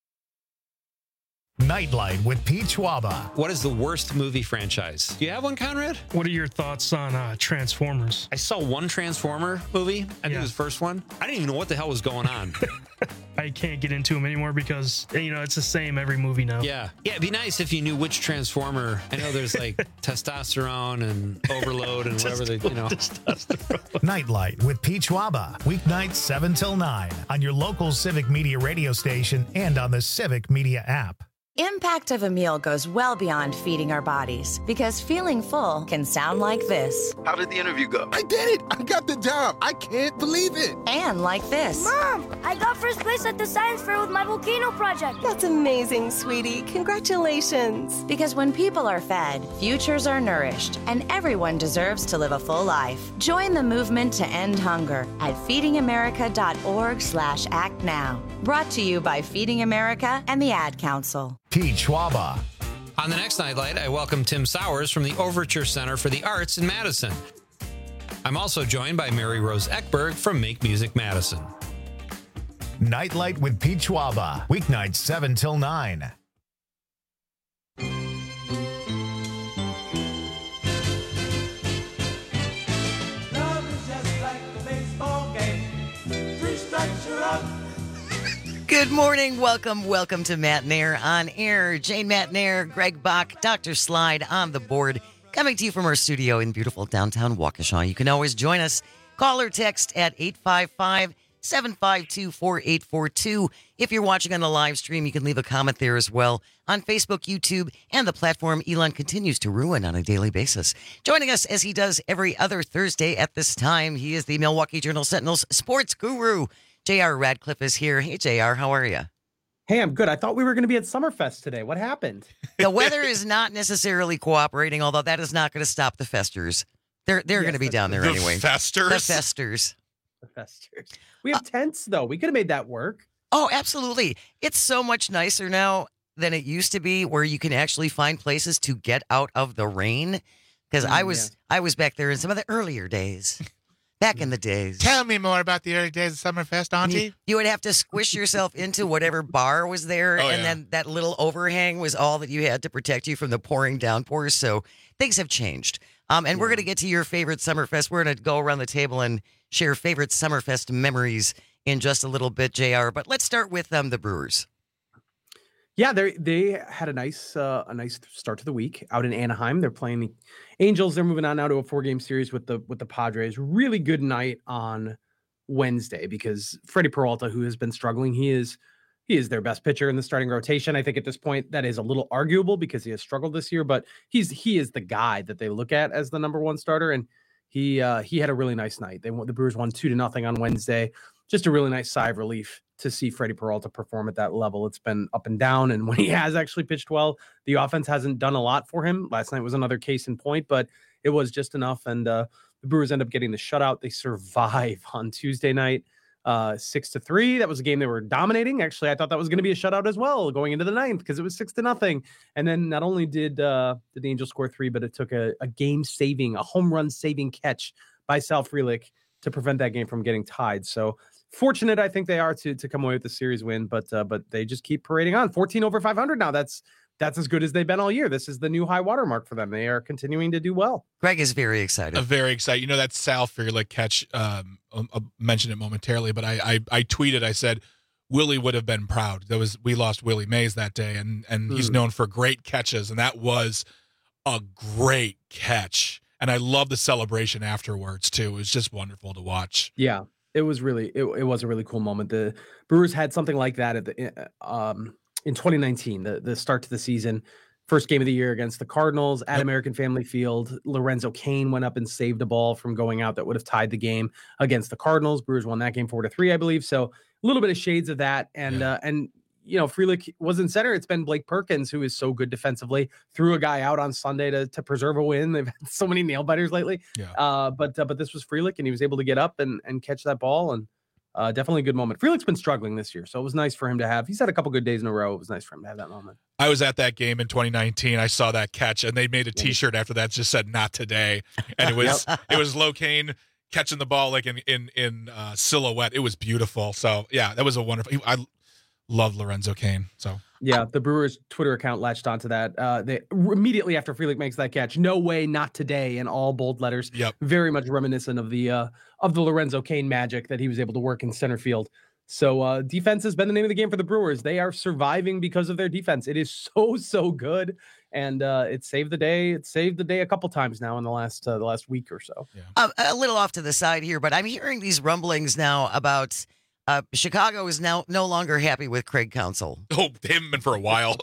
Nightlight with Pete Schwaba. What is the worst movie franchise? Do you have one, Conrad? What are your thoughts on uh, Transformers? I saw one Transformer movie. I think Yeah. it was the first one. I didn't even know what the hell was going on. I can't get into them anymore because, you know, it's the same every movie now. Yeah. Yeah, it'd be nice if you knew which Transformer. I know there's like testosterone and overload and whatever they, you know. Nightlight with Pete Schwaba. Weeknights seven till nine on your local Civic Media radio station and on the Civic Media app. Impact of a meal goes well beyond feeding our bodies because feeling full can sound like this. How did the interview go? I did it! I got the job! I can't believe it! And like this. Mom, I got first place at the science fair with my volcano project. That's amazing, sweetie. Congratulations. Because when people are fed, futures are nourished, and everyone deserves to live a full life. Join the movement to end hunger at feeding america dot org slash act now. Brought to you by Feeding America and the Ad Council. Pete Schwaba. On the next Nightlight, I welcome Tim Sowers from the Overture Center for the Arts in Madison. I'm also joined by Mary Rose Eckberg from Make Music Madison. Nightlight with Pete Schwaba. Weeknights seven till nine. Good morning. Welcome, welcome to Matt Nair on Air. Jane Matt Nair, Greg Bach, Doctor Slide on the board. Coming to you from our studio in beautiful downtown Waukesha. You can always join us. Call or text at eight five five, seven five two, four eight four two. If you're watching on the live stream, you can leave a comment there as well on Facebook, YouTube, and the platform Elon continues to ruin on a daily basis. Joining us as he does every other Thursday at this time, he is the Milwaukee Journal Sentinel's sports guru. J R Radcliffe is here. Hey, J R, how are you? Hey, I'm good. I thought we were going to be at Summerfest today. What happened? The weather is not necessarily cooperating, although that is not going to stop the festers. They're they're Yes, going to be that's down there The anyway. festers? The festers. The festers. We have tents, though. We could have made that work. Oh, absolutely. It's so much nicer now than it used to be, where you can actually find places to get out of the rain. Because Mm, I was I was back there in some of the earlier days. Back in the days. Tell me more about the early days of Summerfest, Auntie. You, you would have to squish yourself into whatever bar was there, Oh, and yeah. then that little overhang was all that you had to protect you from the pouring downpours. So things have changed. Um, and we're going to get to your favorite Summerfest. We're going to go around the table and share favorite Summerfest memories in just a little bit, J R. But let's start with um, the Brewers. Yeah, they they had a nice uh, a nice start to the week out in Anaheim. They're playing the Angels. They're moving on now to a four game series with the with the Padres. Really good night on Wednesday because Freddie Peralta, who has been struggling, he is he is their best pitcher in the starting rotation. I think at this point that is a little arguable because he has struggled this year, but he's he is the guy that they look at as the number one starter, and he uh, he had a really nice night. They won, the Brewers won two to nothing on Wednesday. Just a really nice sigh of relief to see Freddie Peralta perform at that level. It's been up and down, and when he has actually pitched well, the offense hasn't done a lot for him. Last night was another case in point, but it was just enough, and uh, the Brewers end up getting the shutout. They survive on Tuesday night, uh, six to three. That was a game they were dominating. Actually, I thought that was going to be a shutout as well going into the ninth because it was six to nothing. And then not only did uh, did the Angels score three, but it took a, a game-saving, a home run-saving catch by Sal Frelick to prevent that game from getting tied. So fortunate, I think they are to to come away with the series win, but uh, but they just keep parading on. fourteen over five hundred now. That's that's as good as they've been all year. This is the new high water mark for them. They are continuing to do well. Greg is very excited. Uh, very excited. You know, that Sal Frelick catch, um, I'll, I'll mention it momentarily, but I, I I tweeted, I said, Willie would have been proud. There was we lost Willie Mays that day, and and he's Mm. known for great catches, and that was a great catch. And I love the celebration afterwards too. It was just wonderful to watch. Yeah, it was really it, it was a really cool moment. The Brewers had something like that at the um in twenty nineteen, the the start to the season. First game of the year against the Cardinals at Yep. American Family Field. Lorenzo Cain went up and saved a ball from going out that would have tied the game against the Cardinals. Brewers won that game four to three, I believe. So a little bit of shades of that. And uh, and you know, Frelick was in center. It's been Blake Perkins, who is so good defensively, threw a guy out on Sunday to to preserve a win. They've had so many nail biters lately. Yeah. Uh, but uh, but this was Frelick, and he was able to get up and and catch that ball, and uh, definitely a good moment. Frelick's been struggling this year, so it was nice for him to have. He's had a couple good days in a row. It was nice for him to have that moment. I was at that game in twenty nineteen. I saw that catch, and they made a T-shirt after that that just said "Not today," and it was it was Locaine catching the ball like in in in uh, silhouette. It was beautiful. So yeah, that was a wonderful. I love Lorenzo Cain. So Yeah, the Brewers Twitter account latched onto that. Uh, they immediately after Frelick makes that catch, no way, not today, in all bold letters. Yep. Very much reminiscent of the uh, of the Lorenzo Cain magic that he was able to work in center field. So uh, defense has been the name of the game for the Brewers. They are surviving because of their defense. It is so so good, and uh, it saved the day. It saved the day a couple times now in the last uh, the last week or so. Yeah. Uh, a little off to the side here, but I'm hearing these rumblings now about uh, Chicago is now no longer happy with Craig Counsell. Oh, they haven't been for a while.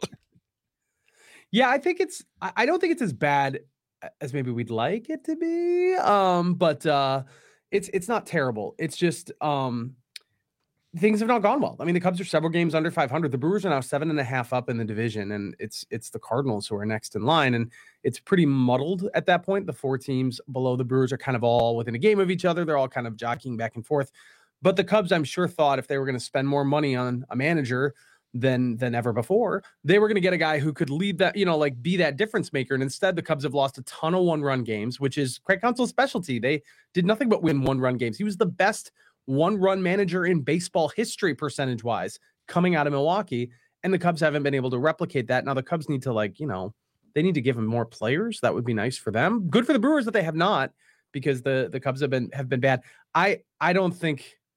Yeah, I think it's. I I don't think it's as bad as maybe we'd like it to be. Um, but uh, it's it's not terrible. It's just um, things have not gone well. I mean, the Cubs are several games under five hundred. The Brewers are now seven and a half up in the division, and it's it's the Cardinals who are next in line, and it's pretty muddled at that point. The four teams below the Brewers are kind of all within a game of each other. They're all kind of jockeying back and forth. But the Cubs, I'm sure, thought if they were going to spend more money on a manager than than ever before, they were going to get a guy who could lead that, you know, like be that difference maker. And instead, the Cubs have lost a ton of one-run games, which is Craig Counsell's specialty. They did nothing but win one-run games. He was the best one-run manager in baseball history, percentage-wise, coming out of Milwaukee. And the Cubs haven't been able to replicate that. Now the Cubs need to, like, you know, they need to give him more players. That would be nice for them. Good for the Brewers that they have not, because the the Cubs have been have been bad. I I don't think.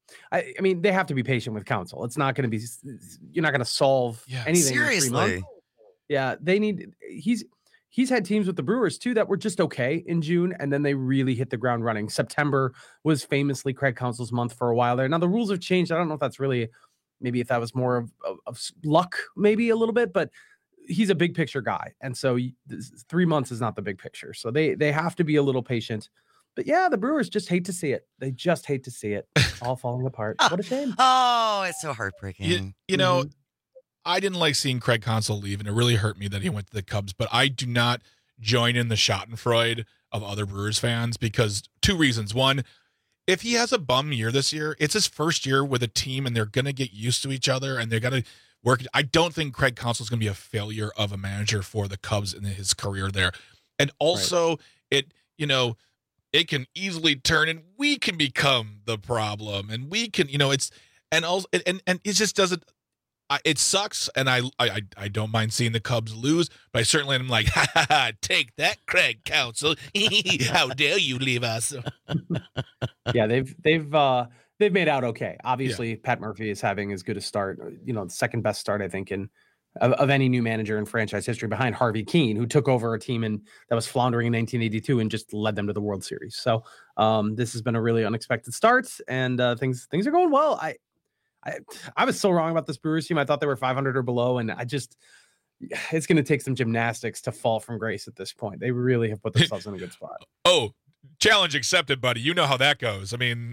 I, I mean, they have to be patient with Counsell. It's not going to be, you're not going to solve Yeah. anything. in three Seriously. months. Yeah. They need, he's, he's had teams with the Brewers too that were just okay in June, and then they really hit the ground running. September was famously Craig Counsell's month for a while there. Now the rules have changed. I don't know if that's really, maybe if that was more of, of, of luck, maybe a little bit, but he's a big picture guy. And so y- this- three months is not the big picture. So they, they have to be a little patient. But yeah, the Brewers just hate to see it. They just hate to see it all falling apart. What a shame. Oh, it's so heartbreaking. You, you know, I didn't like seeing Craig Counsell leave, and it really hurt me that he went to the Cubs. But I do not join in the Schadenfreude of other Brewers fans because two reasons. One, if he has a bum year this year, it's his first year with a team, and they're going to get used to each other, and they're going to work. I don't think Craig Counsell is going to be a failure of a manager for the Cubs in his career there. And also, right. it, you know, it can easily turn, and we can become the problem, and we can, you know, it's, and also, and and it just doesn't. I, it sucks, and I, I I don't mind seeing the Cubs lose, but I certainly am like, ha ha ha, take that, Craig Counsell. How dare you leave us? Yeah, they've they've uh, they've made out okay. Obviously, yeah. Pat Murphy is having as good a start, you know, the second best start I think in of, of any new manager in franchise history, behind Harvey Keene, who took over a team in that was floundering in nineteen eighty-two and just led them to the World Series. So um, this has been a really unexpected start, and uh, things things are going well. I. I, I was so wrong about this Brewers team. I thought they were five hundred or below, and I just, it's going to take some gymnastics to fall from grace at this point. They really have put themselves in a good spot. Oh, challenge accepted, buddy. You know how that goes. I mean,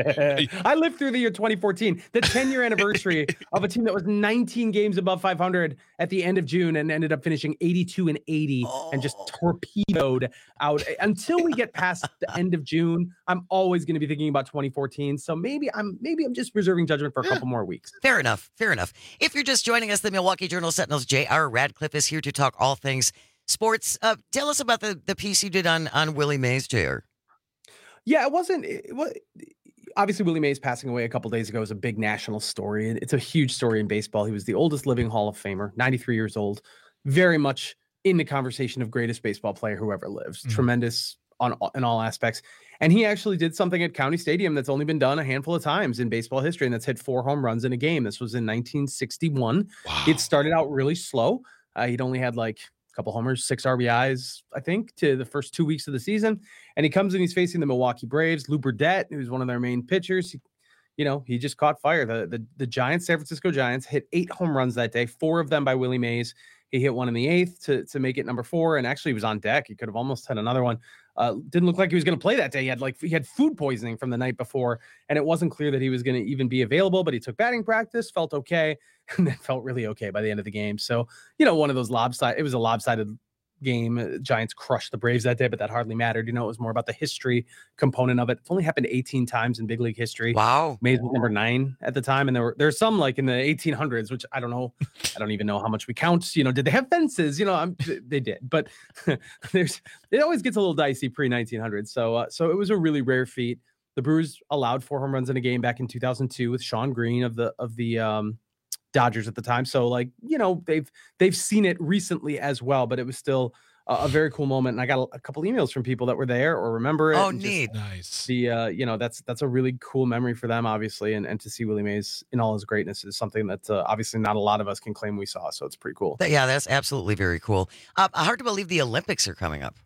I lived through the year twenty fourteen, the ten-year anniversary of a team that was nineteen games above five hundred at the end of June and ended up finishing eighty-two and eighty oh. and just torpedoed out. Until we get past the end of June, I'm always going to be thinking about twenty fourteen. So maybe I'm maybe I'm just reserving judgment for a yeah. couple more weeks. Fair enough. Fair enough. If you're just joining us, the Milwaukee Journal Sentinel's J R Radcliffe is here to talk all things sports. Uh, tell us about the, the piece you did on, on Willie Mays, J R. Yeah, it wasn't. It was, obviously, Willie Mays passing away a couple days ago is a big national story. It's a huge story in baseball. He was the oldest living Hall of Famer, ninety-three years old, very much in the conversation of greatest baseball player who ever lives. Mm-hmm. Tremendous on in all aspects. And he actually did something at County Stadium that's only been done a handful of times in baseball history, and that's hit four home runs in a game. This was in nineteen sixty-one. Wow. It started out really slow. Uh, he'd only had like couple homers, six R B Is, I think, to the first two weeks of the season. And he comes in, he's facing the Milwaukee Braves. Lou Burdette, who's one of their main pitchers, he, you know, he just caught fire. The, the the Giants, San Francisco Giants, hit eight home runs that day, four of them by Willie Mays. He hit one in the eighth to, to make it number four, and actually he was on deck. He could have almost had another one. Uh, didn't look like he was going to play that day. He had like he had food poisoning from the night before, and it wasn't clear that he was going to even be available, but he took batting practice, felt okay, and then felt really okay by the end of the game. So, you know, one of those lopsided, it was a lopsided game. Giants crushed the Braves that day, but that hardly mattered. You know, it was more about the history component of it. It's only happened eighteen times in big league history. Wow. Mays was number nine at the time. And there were there's some like in the eighteen hundreds, which I don't know. I don't even know how much we count. You know, did they have fences? You know, I'm, they did, but there's, it always gets a little dicey pre nineteen hundred. So, uh, so it was a really rare feat. The Brewers allowed four home runs in a game back in two thousand two with Sean Green of the, of the, um, Dodgers at the time. So like, you know, they've, they've seen it recently as well, but it was still a, a very cool moment. And I got a, a couple emails from people that were there or remember it. Oh, neat. Nice. The, uh, you know, that's, that's a really cool memory for them, obviously. And, and to see Willie Mays in all his greatness is something that uh, obviously not a lot of us can claim we saw. So it's pretty cool. Yeah, that's absolutely very cool. Uh, hard to believe the Olympics are coming up.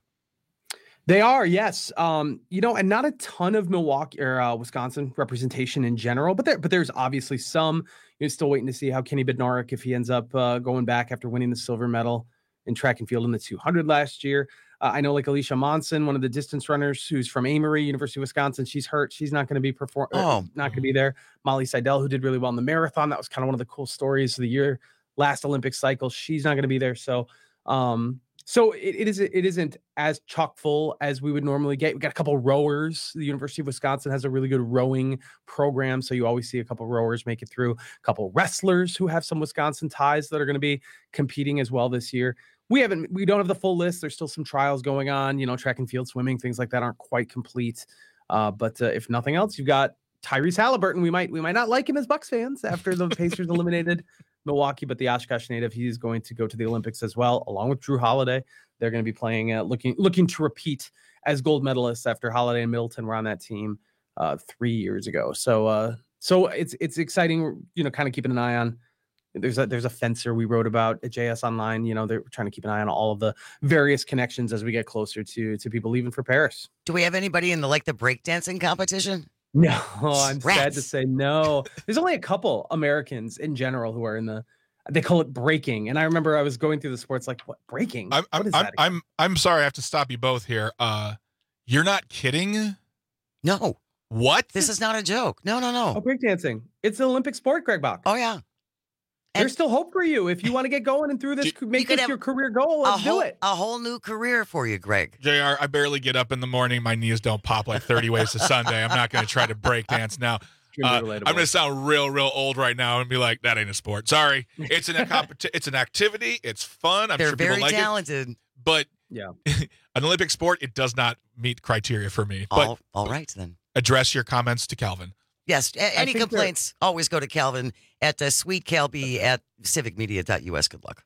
They are, yes. Um, you know, and not a ton of Milwaukee or uh, Wisconsin representation in general, but there, but there's obviously some. You're still waiting to see how Kenny Bednarik, if he ends up uh, going back after winning the silver medal in track and field in the two hundred last year. Uh, I know like Alicia Monson, one of the distance runners who's from Amory, University of Wisconsin. She's hurt. She's not going to be perform. Oh, not going to be there. Molly Seidel, who did really well in the marathon. That was kind of one of the cool stories of the year. Last Olympic cycle. She's not going to be there. So, um, So it, it is it isn't as chock full as we would normally get. We got a couple rowers. The University of Wisconsin has a really good rowing program, so you always see a couple rowers make it through. A couple wrestlers who have some Wisconsin ties that are going to be competing as well this year. We haven't we don't have the full list. There's still some trials going on. You know, track and field swimming, things like that aren't quite complete. Uh, but uh, if nothing else, you've got Tyrese Halliburton. We might we might not like him as Bucks fans after the Pacers eliminated Milwaukee, but the Oshkosh native, he's going to go to the Olympics as well, along with Drew Holiday. They're going to be playing, uh, looking looking to repeat as gold medalists after Holiday and Middleton were on that team uh, three years ago. So uh, so it's it's exciting, you know, kind of keeping an eye on. There's a there's a fencer we wrote about at J S Online. You know, they're trying to keep an eye on all of the various connections as we get closer to to people leaving for Paris. Do we have anybody in the like the breakdancing competition? No, I'm Rats. sad to say no. There's only a couple Americans in general who are in the. They call it breaking, and I remember I was going through the sports like, what breaking? I'm I'm what is I'm, that I'm I'm sorry I have to stop you both here. Uh, you're not kidding? No. What? This is not a joke. No, no, no. Oh, breakdancing. It's an Olympic sport, Greg Bach. Oh yeah. There's still hope for you if you want to get going and through this, make could this have your career goal. A Let's whole, do it. a whole new career for you, Greg. J R, I barely get up in the morning. My knees don't pop like thirty ways to Sunday. I'm not going to try to break dance now. Uh, I'm going to sound real, real old right now and be like, that ain't a sport. Sorry. It's an, competi- it's an activity. It's fun. I'm They're sure very people like talented. it. But yeah, an Olympic sport, it does not meet criteria for me. All, but all right, then. Address your comments to Calvin. Yes. A- any complaints, always go to Calvin at uh, sweetcalby at civic media dot U S. Good luck.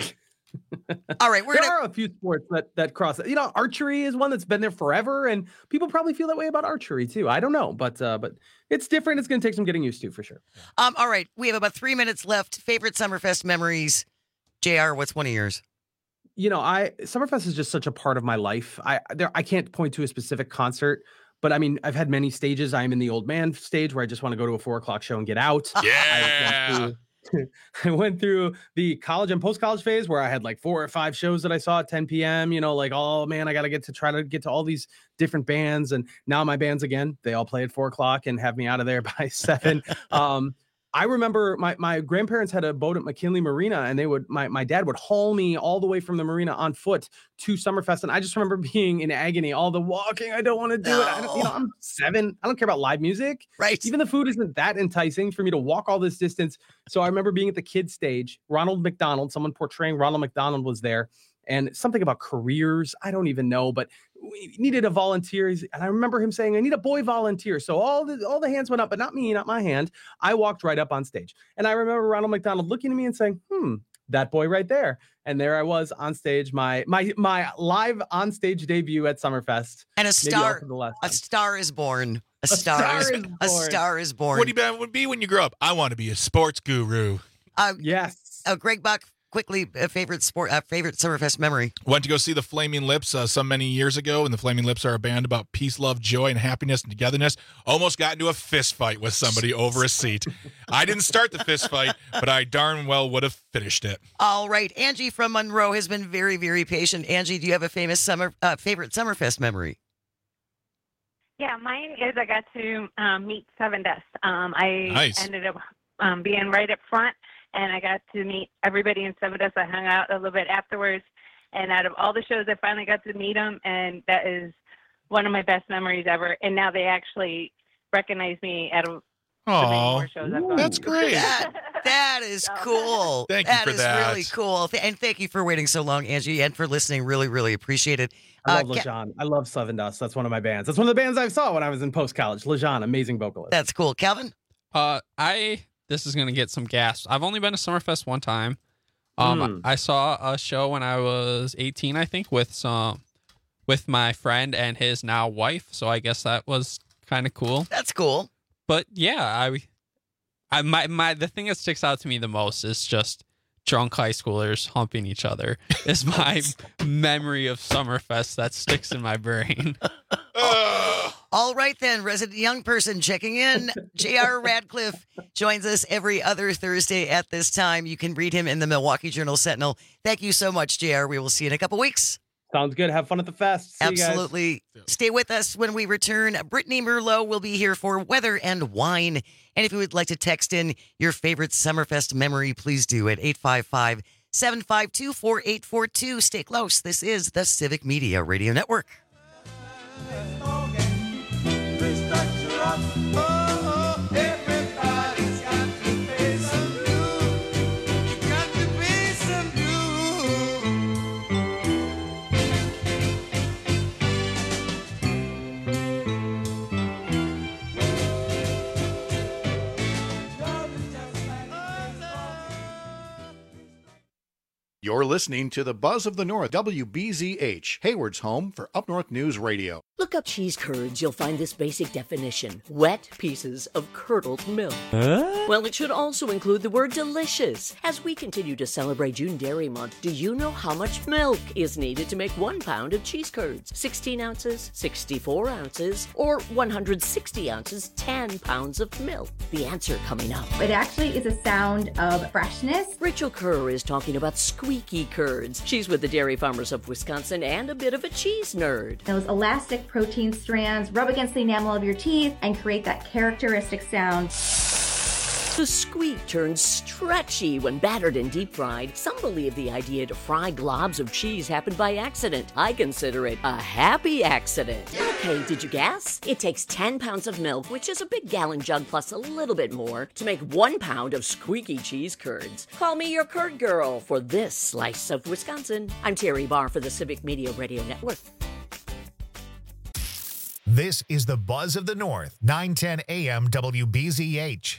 All right. We're there gonna... are a few sports that, that cross. You know, archery is one that's been there forever, and people probably feel that way about archery too. I don't know, but uh, but it's different. It's going to take some getting used to for sure. Um. All right. We have about three minutes left. Favorite Summerfest memories. J R, what's one of yours? You know, I Summerfest is just such a part of my life. I there I can't point to a specific concert. But I mean, I've had many stages. I'm in the old man stage where I just want to go to a four o'clock show and get out. Yeah. I went through, I went through the college and post-college phase where I had like four or five shows that I saw at ten p.m. You know, like, oh man, I got to get to try to get to all these different bands. And now my bands, again, they all play at four o'clock and have me out of there by seven. um, I remember my, my grandparents had a boat at McKinley Marina, and they would my, my dad would haul me all the way from the marina on foot to Summerfest. And I just remember being in agony, all the walking. I don't want to do No. it. I don't, you know, I'm seven. I don't care about live music. Right. Even the food isn't that enticing for me to walk all this distance. So I remember being at the kids stage. Ronald McDonald, someone portraying Ronald McDonald was there. And something about careers, I don't even know, but we needed a volunteer. And I remember him saying, I need a boy volunteer. So all the all the hands went up, but not me, not my hand. I walked right up on stage. And I remember Ronald McDonald looking at me and saying, hmm, that boy right there. And there I was on stage, my my my live on stage debut at Summerfest. And a star, the last a time. star is born. A, A star, star is, is a born. star is born. What do you want to be when you grow up? I want to be a sports guru. Uh, yes. Uh, Greg Bach, quickly, a favorite sport, uh, favorite Summerfest memory. Went to go see the Flaming Lips uh, some many years ago, and the Flaming Lips are a band about peace, love, joy, and happiness and togetherness. Almost got into a fist fight with somebody over a seat. I didn't start the fist fight, but I darn well would have finished it. All right, Angie from Monroe has been very, very patient. Angie, do you have a famous summer uh, favorite Summerfest memory? Yeah, mine is I got to um, meet Seven Dust. Um, I Nice. ended up um, being right up front, and I got to meet everybody in Seven Dust. I hung out a little bit afterwards, and out of all the shows, I finally got to meet them, and that is one of my best memories ever. And now they actually recognize me at a Oh, shows I've gone that's to. great. That, that is cool. Thank you for is that. really cool. Th- And thank you for waiting so long, Angie, and for listening. Really, really appreciate it. I Uh, love Ca- LeJean. I love Seven Dust. That's one of my bands. That's one of the bands I saw when I was in post-college. LeJean, amazing vocalist. That's cool. Calvin? Uh, I this is gonna get some gas. I've only been to Summerfest one time. Um, Mm. I saw a show when I was eighteen, I think, with some with my friend and his now wife. So I guess that was kind of cool. That's cool. But yeah, I, I my my the thing that sticks out to me the most is just drunk high schoolers humping each other. Is my memory of Summerfest that sticks in my brain. All right, then, resident young person checking in. J R. Radcliffe joins us every other Thursday at this time. You can read him in the Milwaukee Journal Sentinel. Thank you so much, J R. We will see you in a couple weeks. Sounds good. Have fun at the fest. See you guys. Absolutely. Stay with us when we return. Brittany Merlot will be here for Weather and Wine. And if you would like to text in your favorite Summerfest memory, please do at eight five five, seven five two, four eight four two. Stay close. This is the Civic Media Radio Network. You're listening to the Buzz of the North, W B Z H, Hayward's home for Up North News Radio. Look up cheese curds, you'll find this basic definition. Wet pieces of curdled milk. Huh? Well, it should also include the word delicious. As we continue to celebrate June Dairy Month, do you know how much milk is needed to make one pound of cheese curds? sixteen ounces, sixty-four ounces, or one hundred sixty ounces, ten pounds of milk? The answer coming up. It actually is a sound of freshness. Rachel Kerr is talking about squeaky curds. She's with the Dairy Farmers of Wisconsin and a bit of a cheese nerd. Those elastic protein strands rub against the enamel of your teeth and create that characteristic sound. The squeak turns stretchy when battered and deep fried. Some believe the idea to fry globs of cheese happened by accident. I consider it a happy accident. Okay, did you guess? It takes ten pounds of milk, which is a big gallon jug plus a little bit more, to make one pound of squeaky cheese curds. Call me your curd girl for this slice of Wisconsin. I'm Terry Barr for the Civic Media Radio Network. This is the Buzz of the North, nine ten A M W B Z H.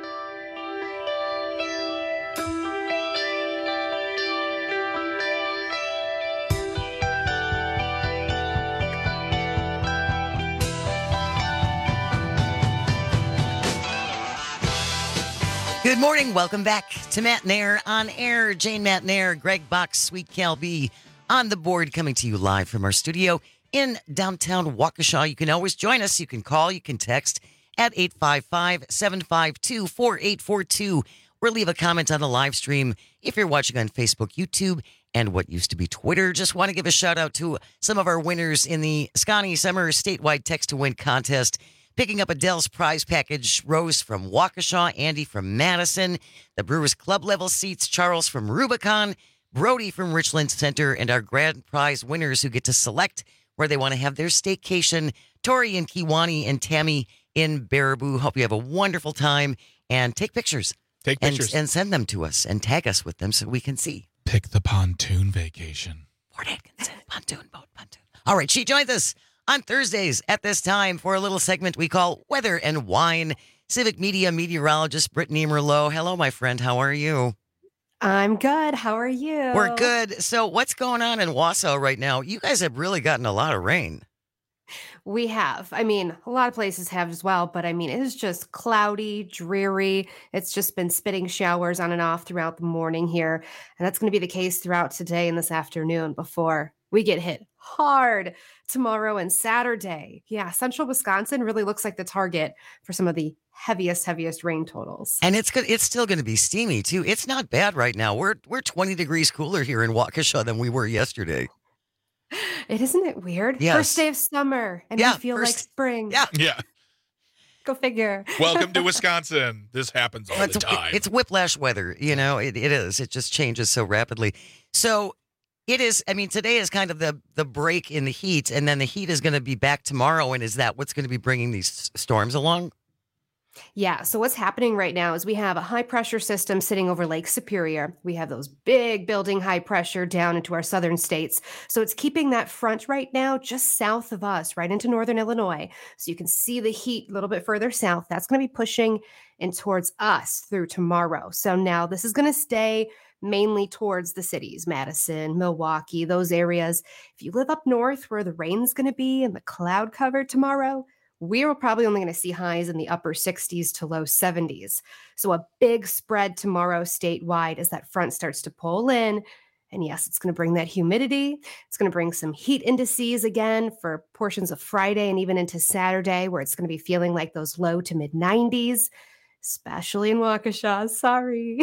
Good morning. Welcome back to Matt Nair on air. Jane Matt Nair, Greg Box, Sweet Cal B on the board, coming to you live from our studio in downtown Waukesha. You can always join us. You can call, you can text at eight five five, seven five two, four eight four two or leave a comment on the live stream if you're watching on Facebook, YouTube, and what used to be Twitter. Just want to give a shout out to some of our winners in the Scotty Summer statewide text to win contest. Picking up Adele's prize package, Rose from Waukesha, Andy from Madison, the Brewers Club level seats, Charles from Rubicon, Brody from Richland Center, and our grand prize winners who get to select where they want to have their staycation, Tori in Kiwani and Tammy in Baraboo. Hope you have a wonderful time and take pictures. Take and, pictures. And send them to us and tag us with them so we can see. Pick the pontoon vacation. Fort Atkinson, pontoon boat, pontoon. All right, she joins us on Thursdays at this time for a little segment we call Weather and Wine. Civic Media meteorologist Brittany Merlot. Hello, my friend. How are you? I'm good. How are you? We're good. So what's going on in Wausau right now? You guys have really gotten a lot of rain. We have. I mean, a lot of places have as well, but I mean, it is just cloudy, dreary. It's just been spitting showers on and off throughout the morning here. And that's going to be the case throughout today and this afternoon before we get hit hard tomorrow and Saturday. Yeah, central Wisconsin really looks like the target for some of the heaviest, heaviest rain totals. And it's good. It's still going to be steamy too. It's not bad right now. We're we're twenty degrees cooler here in Waukesha than we were yesterday. It isn't it weird? Yes. First day of summer, and Yeah, we feel first- like spring. Yeah. Yeah. Go figure. Welcome to Wisconsin. This happens all It's, the time. it's whiplash weather. You know, it, it is. It just changes so rapidly. So it is. I mean, today is kind of the the break in the heat, and then the heat is going to be back tomorrow. And is that what's going to be bringing these storms along? Yeah. So what's happening right now is we have a high pressure system sitting over Lake Superior. We have those big building high pressure down into our southern states. So it's keeping that front right now just south of us, right into northern Illinois. So you can see the heat a little bit further south. That's going to be pushing in towards us through tomorrow. So now this is going to stay mainly towards the cities, Madison, Milwaukee, those areas. If you live up north where the rain's going to be and the cloud cover tomorrow, we're probably only going to see highs in the upper sixties to low seventies. So a big spread tomorrow statewide as that front starts to pull in. And yes, it's going to bring that humidity. It's going to bring some heat indices again for portions of Friday and even into Saturday, where it's going to be feeling like those low to mid nineties, especially in Waukesha. Sorry.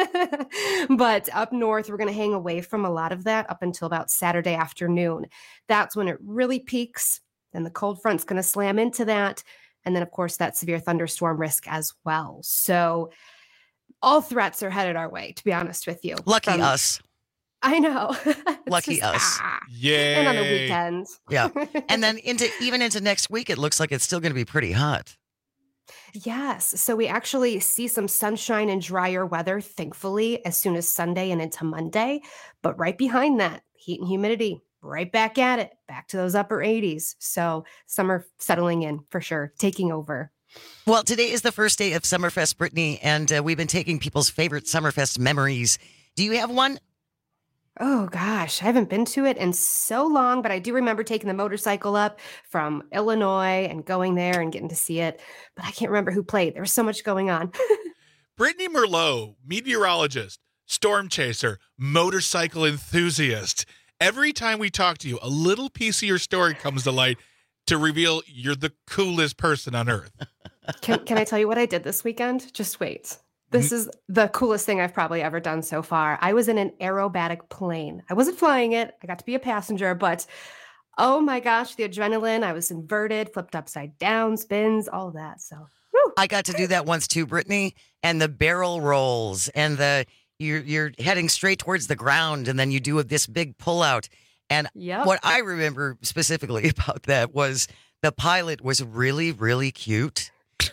But up north, we're going to hang away from a lot of that up until about Saturday afternoon. That's when it really peaks. Then the cold front's going to slam into that. And then, of course, that severe thunderstorm risk as well. So all threats are headed our way, to be honest with you. Lucky From- us. I know. It's Lucky just, us. ah. Yay. And on the weekend. Yeah. And then into even into next week, it looks like it's still going to be pretty hot. Yes. So we actually see some sunshine and drier weather, thankfully, as soon as Sunday and into Monday. But right behind that, heat and humidity, right back at it, back to those upper eighties. So summer settling in for sure, taking over. Well, today is the first day of Summerfest, Brittany, and uh, we've been taking people's favorite Summerfest memories. Do you have one? Oh gosh, I haven't been to it in so long, but I do remember taking the motorcycle up from Illinois and going there and getting to see it. But I can't remember who played. There was so much going on. Brittany Merlot, meteorologist, storm chaser, motorcycle enthusiast. Every time we talk to you, a little piece of your story comes to light to reveal you're the coolest person on earth. Can, can I tell you what I did this weekend? Just wait. This is the coolest thing I've probably ever done so far. I was in an aerobatic plane. I wasn't flying it. I got to be a passenger, but oh my gosh, the adrenaline. I was inverted, flipped upside down, spins, all of that. So whew. I got to do that once too, Brittany, and the barrel rolls and the you're you're heading straight towards the ground and then you do this big pullout. And Yep. what I remember specifically about that was the pilot was really, really cute.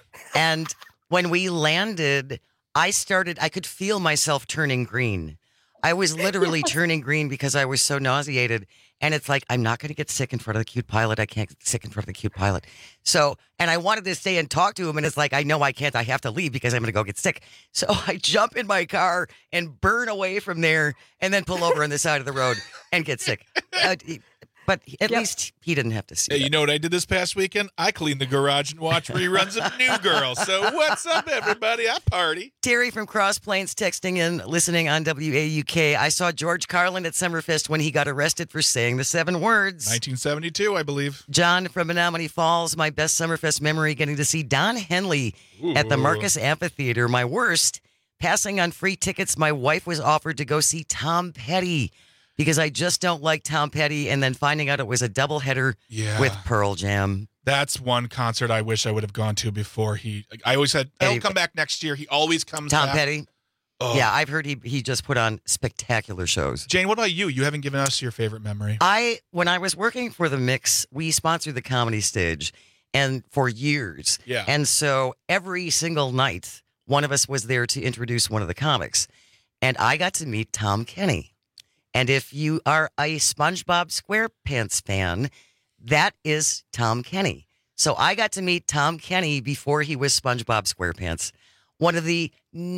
And when we landed, I started, I could feel myself turning green. I was literally turning green because I was so nauseated. And it's like, I'm not going to get sick in front of the cute pilot. I can't get sick in front of the cute pilot. So, and I wanted to stay and talk to him. And it's like, I know I can't. I have to leave because I'm going to go get sick. So I jump in my car and burn away from there and then pull over on the side of the road and get sick. Uh, But at Yep. least he didn't have to see Hey, that. you know what I did this past weekend? I cleaned the garage and watched reruns of New Girl. So what's up, everybody? I party. Terry from Cross Plains texting in, listening on W A U K. I saw George Carlin at Summerfest when he got arrested for saying the seven words. nineteen seventy-two, I believe. John from Menominee Falls, my best Summerfest memory, getting to see Don Henley at the Ooh. Marcus Amphitheater. My worst, passing on free tickets. My wife was offered to go see Tom Petty because I just don't like Tom Petty, and then finding out it was a doubleheader Yeah. with Pearl Jam. That's one concert I wish I would have gone to before he. I always said, he'll Eddie- come back next year. He always comes Tom back. Petty. Oh. Yeah, I've heard he he just put on spectacular shows. Jane, what about you? You haven't given us your favorite memory. I when I was working for the Mix, we sponsored the Comedy Stage, and for years. Yeah. And so every single night, one of us was there to introduce one of the comics, and I got to meet Tom Kenny. And if you are a SpongeBob SquarePants fan, that is Tom Kenny. So I got to meet Tom Kenny before he was SpongeBob SquarePants. One of the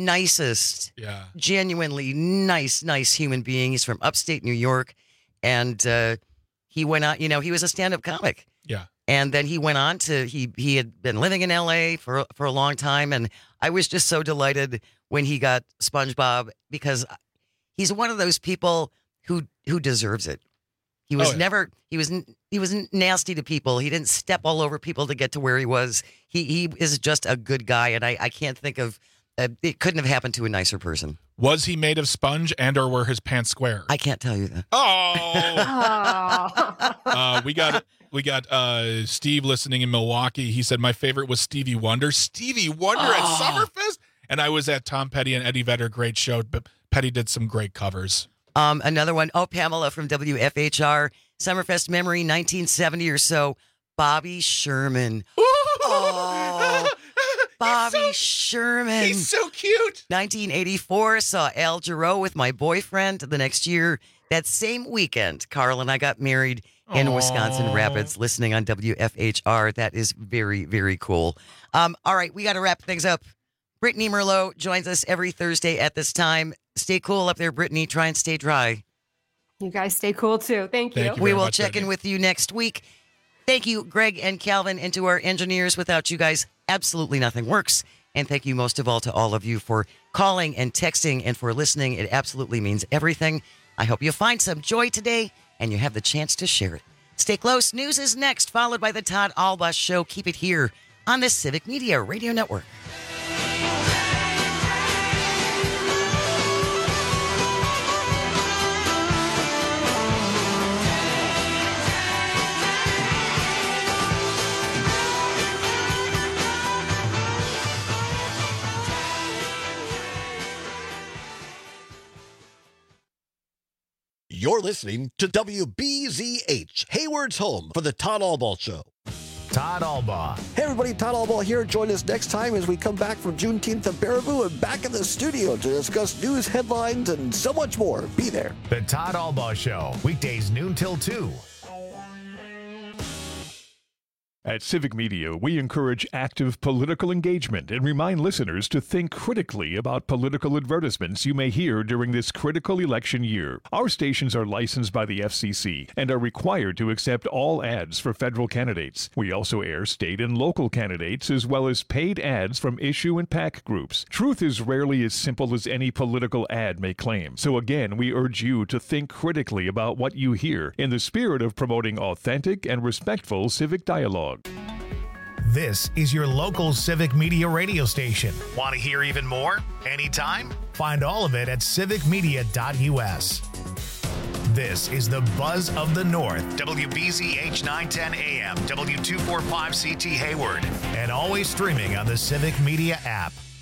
nicest, Yeah. genuinely nice, nice human being. He's from upstate New York. And uh, he went on, you know, he was a stand-up comic. Yeah. And then he went on to, he he had been living in L A for, for a long time. And I was just so delighted when he got SpongeBob because he's one of those people who who deserves it. He was Oh, yeah. never, he was he was nasty to people. He didn't step all over people to get to where he was. He he is just a good guy. And I, I can't think of, uh, it couldn't have happened to a nicer person. Was he made of sponge and or were his pants square? I can't tell you that. Oh. Oh. uh, we got we got uh, Steve listening in Milwaukee. He said my favorite was Stevie Wonder. Stevie Wonder at Oh. Summerfest, and I was at Tom Petty and Eddie Vedder. Great show, but Petty did some great covers. Um, another one, oh, Pamela from W F H R, Summerfest memory, nineteen seventy or so, Bobby Sherman. Oh, Bobby so- Sherman. He's so cute. nineteen eighty-four, saw Al Jarreau with my boyfriend. The next year, that same weekend, Carl and I got married in Aw. Wisconsin Rapids, listening on W F H R. That is very, very cool. Um, all right, we got to wrap things up. Brittany Merlot joins us every Thursday at this time. Stay cool up there, Brittany. Try and stay dry. You guys stay cool too. Thank you. Thank you. We very will much, check in Brittany. with you next week. Thank you, Greg and Calvin, and to our engineers. Without you guys, absolutely nothing works. And thank you most of all to all of you for calling and texting and for listening. It absolutely means everything. I hope you find some joy today and you have the chance to share it. Stay close. News is next, followed by the Todd Alba Show. Keep it here on the Civic Media Radio Network. You're listening to W B Z H, Hayward's home for the Todd Albaugh Show. Todd Albaugh. Hey everybody, Todd Albaugh here. Join us next time as we come back from Juneteenth at Baraboo and back in the studio to discuss news, headlines, and so much more. Be there. The Todd Albaugh Show, weekdays noon till two. At Civic Media, we encourage active political engagement and remind listeners to think critically about political advertisements you may hear during this critical election year. Our stations are licensed by the F C C and are required to accept all ads for federal candidates. We also air state and local candidates as well as paid ads from issue and PAC groups. Truth is rarely as simple as any political ad may claim. So again, we urge you to think critically about what you hear in the spirit of promoting authentic and respectful civic dialogue. This is your local Civic Media radio station. Want to hear even more? Anytime? Find all of it at civic media dot U S. This is the Buzz of the North, W B Z H nine ten A M, W two forty-five C T Hayward, and always streaming on the Civic Media app.